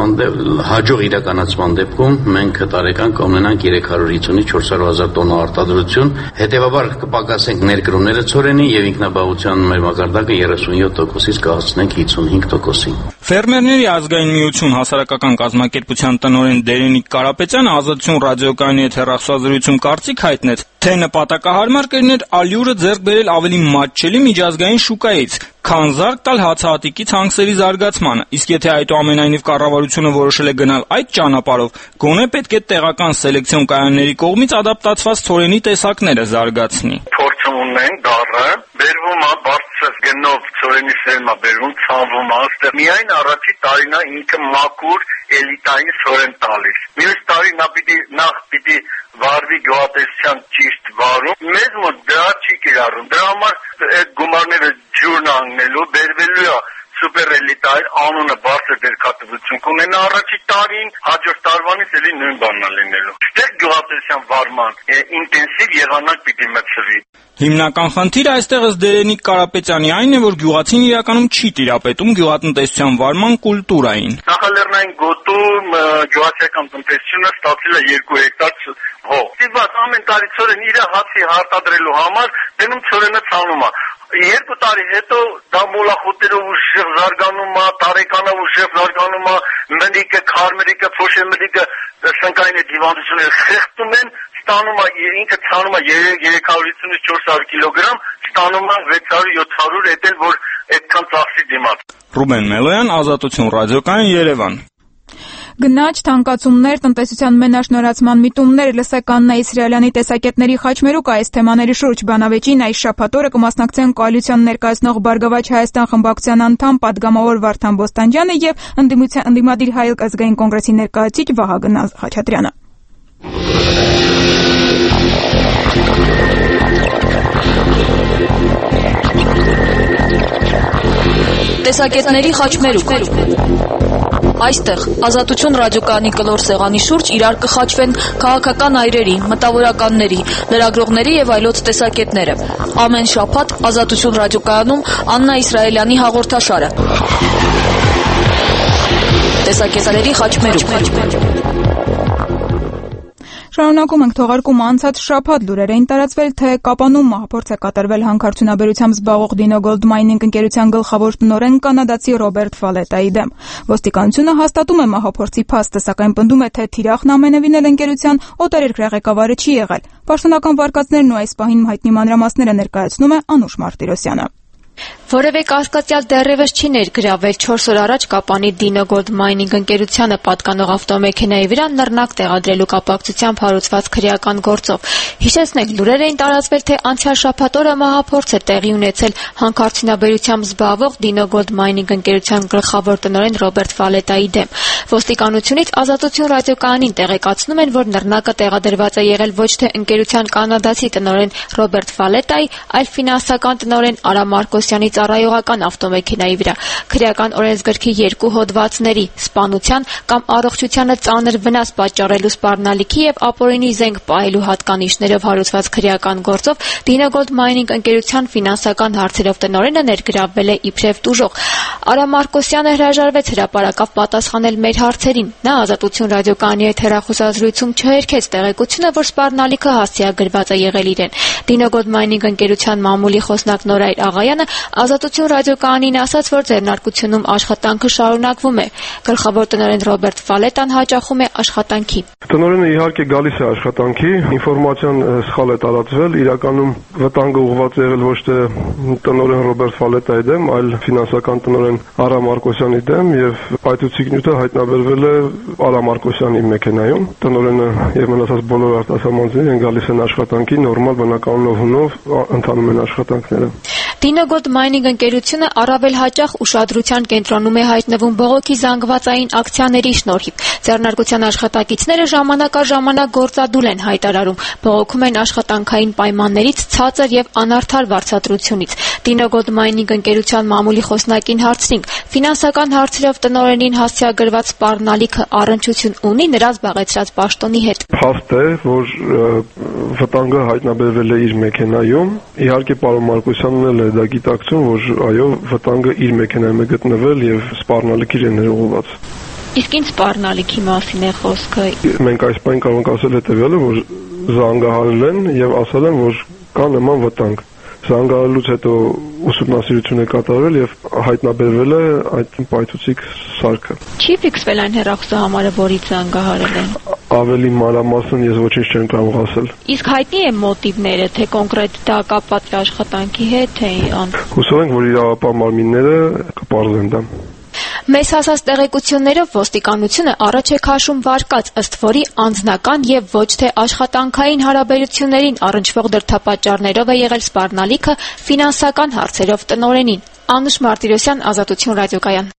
հաջող իրականացման դեպքում մենք տարեկան կունենանք 350-400,000 տոննա արտադրություն, հետևաբար կպակասենք ներկրումները ցորենի եւ ինքնաբավության մեր մակարդակը 37%-ից կհասցնենք 55%-ի։ Ֆերմերների ազգային միություն հասարակական կազմակերպության տնօրեն Դերենիկ Կարապետյանը Ազատություն ռադիոկայանի հետ հեռախոսազրույցում կարծիք հայտնեց, թե նպատակահարմար կլիներ ալյուրը ձեռք բերել ավելի մատչելի միջազգային շուկայից, քան զարկ տալ հացահատիկի ցանքսերի զարգացմանը, իսկ եթե այդուամենայնիվ կառավարությունը որոշել է գնալ այդ ճանապարհով, գոնե պետք է տեղական սելեկցիոն կայանների կողմից ադապտացված ցորենի տեսակները զարգացնի։ Փորձում ունենք դառը, բերվում է բարձր գնով ցորենի սերմա բերվում, ցանվում է, այստեղ միայն առաջի տարին է ինքը մաքուր էլիտային ցորեն տալիս։ Մյուս տարի նա պիտի վարվի գյուղատնտեսության ճիշտ վարում, մեզ մոտ դա չի կիրառում, դրա համար այդ գումարները ջուրն անգնելու, բերվելու է սուպեր էլիտային անունը բարձր դերքատվություն կունենա առաջի տարին, հաջորդ տարվանից էլի նույն բանն է լինելու։ Ստեղ գյուղատնտեսության վարման ինտենսիվ եղանակ պիտի մտցվի։ Հիմնական խնդիրը այստեղ ըստ Դերենիկ Կարապետյանի այն է, որ գյուղացին իրականում չի տիրապետում գյուղատնտեսության վարման կուլտուրային։ Նախալեռնային գոտում գյուղացիական տնտեսությունը ստացել է 2 հեկտար հող։ Ստիպված ամեն տարի ցորեն իր հացի արտադրելու համար դնում ցորենը ցանում է։ 2 տարի հետո դա մոլախոտերով ուժեղ զարգանում է, տարեկանով ուժեղ զարգանում է, մնիկը, քարմերիկը, փոշեմերիկը սնկային դիվանությունները խեղդում են, ստանում է ինքը ցանում է 350-400 կիլոգրամ, ստանում է 600-700, էդ էլ որ այդքան ծախսի դիմաց։ Ռուբեն Մելոյան, Ազատություն ռադիոկայան, Երևան։ Գնաճ, թանկացումներ, տնտեսության մենաշնորհացման միտումներ, լսեք Աննա Իսրայելյանի տեսակետների խաչմերուկ այս թեմաների շուրջ բանավեճին այս շաբաթօրը կմասնակցեն կոալիցիան ներկայացնող Բարգավաճ Հայաստան խմբակցության անդամ պատգամավոր Վարդան Բոստանջյանը եւ ընդդիմադիր Հայ ազգային կոնգրեսի ներկայացուցիչ Վահագն Խաչատրյանը։ Տեսակետների խաչմերուկ։ Այստեղ Ազատություն ռադիոկայանի կլոր սեղանի շուրջ իրար կխաչվեն քաղաքական այրերի, մտավորականների, լրագրողների եւ այլոց տեսակետները։ Ամեն շաբաթ Ազատություն ռադիոկայանում Աննա Իսրայելյանի հաղորդաշարը։ Տեսակետների խաչմերուկ։ Շարունակում ենք թողարկումը անցած շաբաթ լուրեր էին տարածվել, թե Կապանում մահափորձ է կատարվել հանքարդյունաբերությամբ զբաղվող Dino Gold Mining ընկերության գլխավոր տնօրեն կանադացի Ռոբերտ Ֆալետայի դեմ։ Ոստիկանությունը հաստատում է մահափորձի փաստը, սակայն պնդում է, թե թիրախն ամենևին էլ ընկերության օտարերկրյա ղեկավարը չի եղել։ Պաշտոնական վարկածներն ու այս պահին հայտնի մանրամասները ներկայացնում է Անուշ Մարտիրոսյանը։ Որևէ կասկածյալ դեռևս չի ներգրավել 4 օր առաջ Կապանի Dino Gold Mining ընկերությանը պատկանող ավտոմեքենայի վրա նռնակ տեղադրելու կապակցությամբ հարուցված քրեական գործով։ Հիշեցնենք, լուրեր էին տարածվել, թե անցյալ շաբաթ օրը մահափորձ է տեղի ունեցել հանքարդյունաբերությամբ զբաղվող Dino Gold Mining ընկերության գլխավոր տնօրեն Ռոբերտ Ֆալետայի դեմ։ Ոստիկանությունից Ազատություն ռադիոկայանին տեղեկացնում են, որ նռնակը տեղադրված է եղել ոչ թե ընկերության կանադացի տնօրեն Ռոբերտ Ֆալետայի, այլ ֆինանսական տնօրեն Արա Մարկոսյանի ծառայողական ավտոմեքենայի վրա։ Քրեական օրենսգրքի 2 հոդվածների՝ սպանության կամ առողջությանը ծանր վնաս պատճառելու սպառնալիքի եւ ապօրինի զենք պահելու հատկանիշներով հարուցված քրեական գործով Dino Gold Mining ընկերության ֆինանսական հարցերով տնօրենը ներգրավվել է իբրև տուժող։ Արա Մարկոսյանը հրաժարվեց հրապարակավ պատասխանել մեր հարցերին։ Նա Ազատություն ռադիոկայանի հետ հեռախոսազրույցում չհերքեց տեղեկությունը, որ սպառնալիքը հասցեագրված է եղել իրեն։ Dino Gold Mining ընկերության մամուլի խոսնակ Նորայր Աղայանը Ազատություն ռադիոկայանին ասաց, որ ձեռնարկությունում աշխատանքը շարունակվում է։ Գլխավոր տնօրեն Ռոբերտ Ֆալետան հաճախում է աշխատանքի։ Տնօրենը իհարկե գալիս է աշխատանքի, ինֆորմացիան սխալ է տարածվել, իրականում վտանգը ուղղված եղել ոչ թե տնօրեն Ռոբերտ Ֆալետայի դեմ, այլ ֆինանսական տնօրեն Արա Մարկոսյանի դեմ եւ պայթուցիկ նյութը հայտնաբերվել է Արա Մարկոսյանի մեքենայում։ Տնօրենը եւ մնացած բոլոր արտասահմանցիները են գալիս են աշխատանքի, նորմալ բնականոնով հունով ընթանում են աշխատանքները։ Dino Gold Mining ընկերությունը առավել հաճախ ուշադրության կենտրոնում է հայտնվում բողոքի զանգվածային ակցիաների շնորհիվ։ Ձեռնարկության աշխատակիցները ժամանակ առ ժամանակ գործադուլ են հայտարարում, բողոքում են աշխատանքային պայմաններից, ցածր եւ անարդար վարձատրությունից։ Dino Gold Mining ընկերության մամուլի խոսնակին հարցրինք. ֆինանսական հարցերով տնօրենին հասցեագրված սպառնալիքը առնչություն ունի նրա զբաղեցրած պաշտոնի հետ։ Փաստ է, որ վտանգը հայտնաբերվել է իր մեքենայում։ Իհարկե պարոն Մարկոսյանն է դա գիտակցում, որ այո, վտանգը իր մեքենայում է գտնվել եւ սպառնալիքի է ներողված։ Իսկ ինչ սպառնալիքի մասին է խոսքը։ Մենք այս բան կարող ենք ասել հետեւյալը, որ զանգահարել են եւ ասել են, որ կա նման վտանգ։ Զանգահարելուց հետո ուսումնասիրություն է կատարվել եւ հայտնաբերվել է այդ պայթուցիկ սարքը։ Չի ֆիքսվել այն հեռախոսահամարը, որից զանգահարել են։ Ավելի մանրամասն ես ոչինչ չեմ կարող ասել։ Իսկ հայտնի է մոտիվները, թե կոնկրետ դա կապված է աշխատանքի հետ, թե Հուսով ենք, որ իրավապահ մարմինները կպարզեն դա։ Մեզ հասած տեղեկություններով ոստիկանությունը առաջ է քաշում վարկած, ըստ որի անձնական եւ ոչ թե աշխատանքային հարաբերություններին առնչվող դրդապատճառներով է եղել սպառնալիքը ֆինանսական հարցերով տնօրենին։ Անուշ Մարտիրոսյան, Ազատություն ռադիոկայան։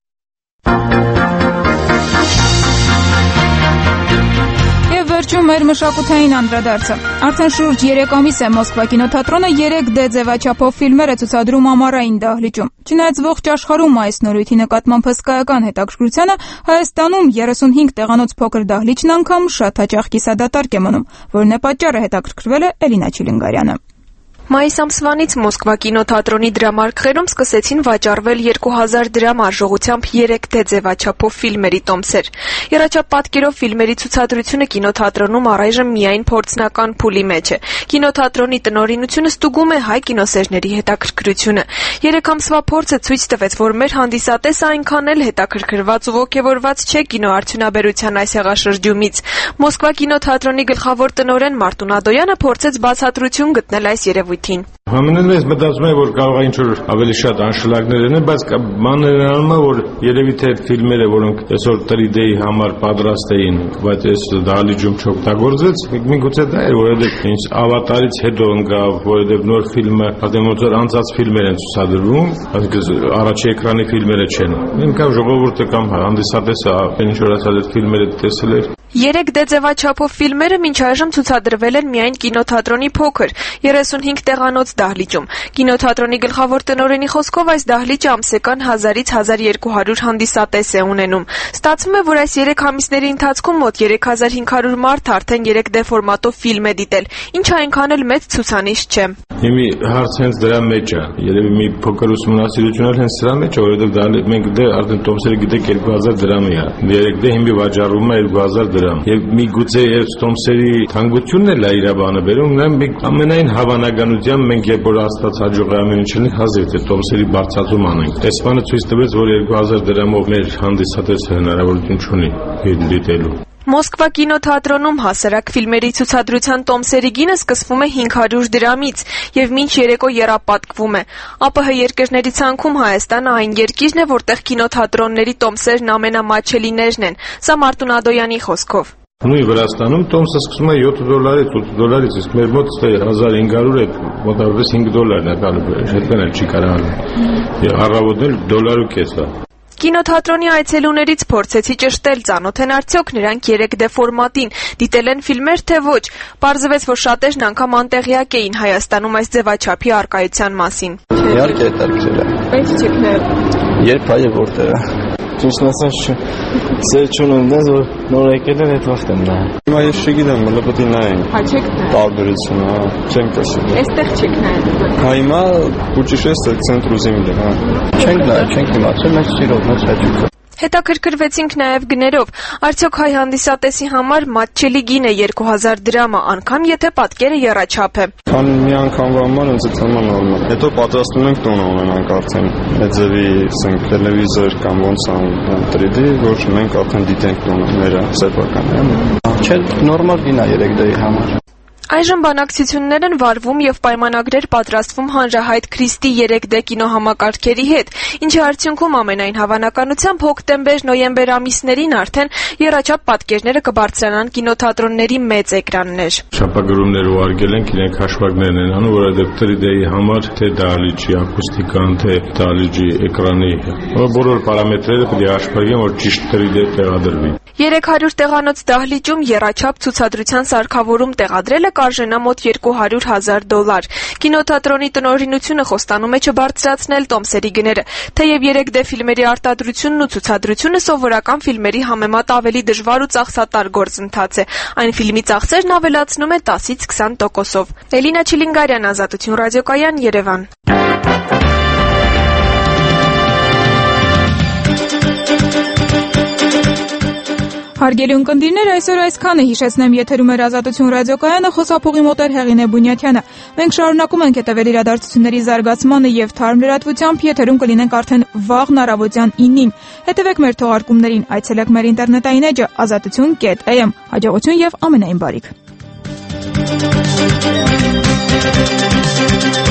Վերջում մեր մշակութային անդրադարձը։ Արդեն շուրջ 3 ամիս է Մոսկվա կինոթատրոնը 3D ձևաչափով ֆիլմեր է ցուցադրում ամառային դահլիճում։ Չնայած ողջ աշխարհում այս նորույթի նկատմամբ հսկայական հետաքրքրությանը, Հայաստանում 35 տեղանոց փոքր դահլիճն անգամ շատ հաճախ կիսադատարկ է մնում, որն է պատճառը հետաքրքրվել է Էլինա Չիլինգարյանը։ Մայիս ամսվանից Մոսկվա կինոթատրոնի դրամարկղերում սկսեցին վաճառվել 2000 դրամ արժողությամբ 3D ձևաչափով ֆիլմերի տոմսեր։ Եռաչափ պատկերով ֆիլմերի ցուցադրությունը կինոթատրոնում առայժմ միայն փորձնական փուլի մեջ է։ Կինոթատրոնի տնօրինությունը ստուգում է հայ կինոսերների հետաքրքրությունը։ 3 ամսվա փորձը ցույց տվեց, որ մեր հանդիսատեսը այնքան էլ հետաքրքրված ու ոգևորված չէ կինոարդյունաբերության այս հեղաշրջումից։ Մոսկվա կինոթատրոնի գլխավոր տնօրեն Մարտուն Ադոյանը փորձեց բացատրություն գտնել այս երևույթին։ Ամենից մտածում եմ, որ կարող է ինչ-որ ավելի շատ անշլագներ լինեն, բայց բանը նրանում է, որ երևի թե ֆիլմերը, որոնք այսօր 3D-ի համար պատրաստ էին, բայց այս դահլիճում չօգտագործեց, միգուցե դա էր, որովհետև ինչ ավատարից հետո ընկավ, որովհետև նոր ֆիլմը, հատեմոց անցած ֆիլմեր են ցուցադրվում, այսինքն առաջի էկրանի ֆիլմերը չեն։ Ինքան ժողովուրդը կամ հանդիսատեսը այն ինչ որ ասած այդ ֆիլմերը տեսել էր։ 3D ձևաչափով ֆիլմերը մինչ այժմ ցուցադրվել են միայն կինոթատրոնի փոքր 35 տեղանոց դահլիճում։ Կինոթատրոնի գլխավոր տնօրենի խոսքով այս դահլիճը ամսական 1000-ից 1200 հանդիսատես է ունենում։ Ստացվում է, որ այս 3 ամիսների ընթացքում մոտ 3500 մարդ արդեն 3D ֆորմատով ֆիլմ է դիտել, ինչը այնքան էլ մեծ ցուցանիշ չէ։ Հիմի հարց հենց դրա մեջ է։ Երևի մի փոքր ուսումնասիրություն էլ հենց դրա մեջ է, որովհետև մենք դե արդեն տոմսերը գիտեք 2000 դրամի է։ 3D հիմի վաճառվում է 2000 դրամ։ Եվ միգուցե այս տոմսերի թանկությունն էլ է իր բանը բերում, ամենայն հավանականությամբ մենք երբ որ աստված հաջող է ամեն ինչ ունի, հազիվ թե տոմսերի բարձրացում անենք։ Այս բանը ցույց տվեց, որ 2000 դրամով մեր հանդիսատեսը հնարավորություն չունի դիտելու։ Մոսկվա կինոթատրոնում հասարակ ֆիլմերի ցուցադրության տոմսերի գինը սկսվում է 500 դրամից եւ մինչ երեկո եռապատկվում է։ ԱՊՀ երկրների ցանկում Հայաստանը այն երկիրն է, որտեղ կինոթատրոնների տոմսերն ամենամատչելիներն են։ Սա Մարտուն Ադոյանի խոսքով։ Նույն Վրաստանում տոմսը սկսում է $7, իսկ մեր մոտ 1500 է, մոտավորապես $5 է գալու, հետքան էլ չի կարողանում։ Առավոտն էլ $1.5 է։ Կինոթատրոնի այցելուներից փորձեցի ճշտել, ծանոթ են արդյոք նրանք 3D ֆորմատին, դիտել են ֆիլմեր, թե ոչ։ Պարզվեց, որ շատերն անգամ անտեղյակ էին Հայաստանում այս ձևաչափի առկայության մասին։ Իհարկե հետաքրքրել է։ Բայց չեք նայել։ Երբ այ որտեղ է։ ճիշտն ասած սեր չունեմ դες որ նոր եկել են այդ վաղտ եմ նայ։ Հիմա ես չգիտեմ, մլը պետք է նայենք։ Հա չեք նայ։ Տարբերությունը, չեմ տեսել։ Այստեղ չեք նայել։ Հա հիմա Բուչիշեստ ցենտրը զիմել է, հա։ Չենք իմացել, մեծ սիրով, մեծ հաճույք։ Հետաքրքրվեցինք նաև գներով։ Արդյոք հայ հանդիսատեսի համար մատչելի գին է 2000 դրամը, անգամ եթե պատկերը եռաչափ է։ Քան մի անգամվա համար ինձ թվում է նորմալ։ Հետո պատրաստում ենք տոն ունենանք արդեն մեծևի, ասենք, տելևիզոր կամ ոնց ան 3D, որ մենք արդեն դիտենք տոնը մեր սեփական։ Չէ, նորմալ գին է 3 դեի համար։ Այժմ բանակցություններ են վարվում եւ պայմանագրեր պատրաստվում հանրահայտ Քրիստի 3D կինոհամակարգերի հետ, ինչի արդյունքում ամենայն հավանականությամբ հոկտեմբեր-նոյեմբեր ամիսներին արդեն եռաչափ պատկերները կբարձրանան կինոթատրոնների մեծ էկրաններ։ Շապագրումներ ուղարկել ենք, իրենք հաշվարկներն են անում, որովհետեւ 3D-ի համար թե դահլիճի ակուստիկան, թե դահլիճի էկրանի բոլոր պարամետրերը պետք է հաշվարկեն, որ ճիշտ 3D տեղադրվի։ 300 տեղանոց դահլիճում եռաչափ ցուցադրության սարքավորում տեղադրելը կարժենա մոտ $200,000։ Կինոթատրոնի տնօրինությունը խոստանում է չբարձրացնել տոմսերի գները, թեև 3D ֆիլմերի արտադրությունն ու ցուցադրությունը սովորական ֆիլմերի համեմատ ավելի դժվար ու ծախսատար գործընթաց է։ Այն ֆիլմի ծախսերն ավելացնում է 10-ից 20%-ով։ Էլինա Չիլինգարյան, Ազատություն ռադիոկայան, Երևան։ Հարգելի ունկնդիրներ, այսօր այսքանը հիշեցնեմ եթերում էր Ազատություն ռադիոկայանը, խոսափողի մոտ էր Հեղինե Բունյաթյանը։ Մենք շարունակում ենք հետևել իրադարձությունների զարգացմանը եւ թարմ լրատվությամբ եթերում կլինենք արդեն վաղն առավոտյան 9-ին։ Հետևեք մեր թողարկումներին, այցելեք մեր ինտերնետային էջը azatutun.am։ Հաջողություն եւ ամենայն բարիք։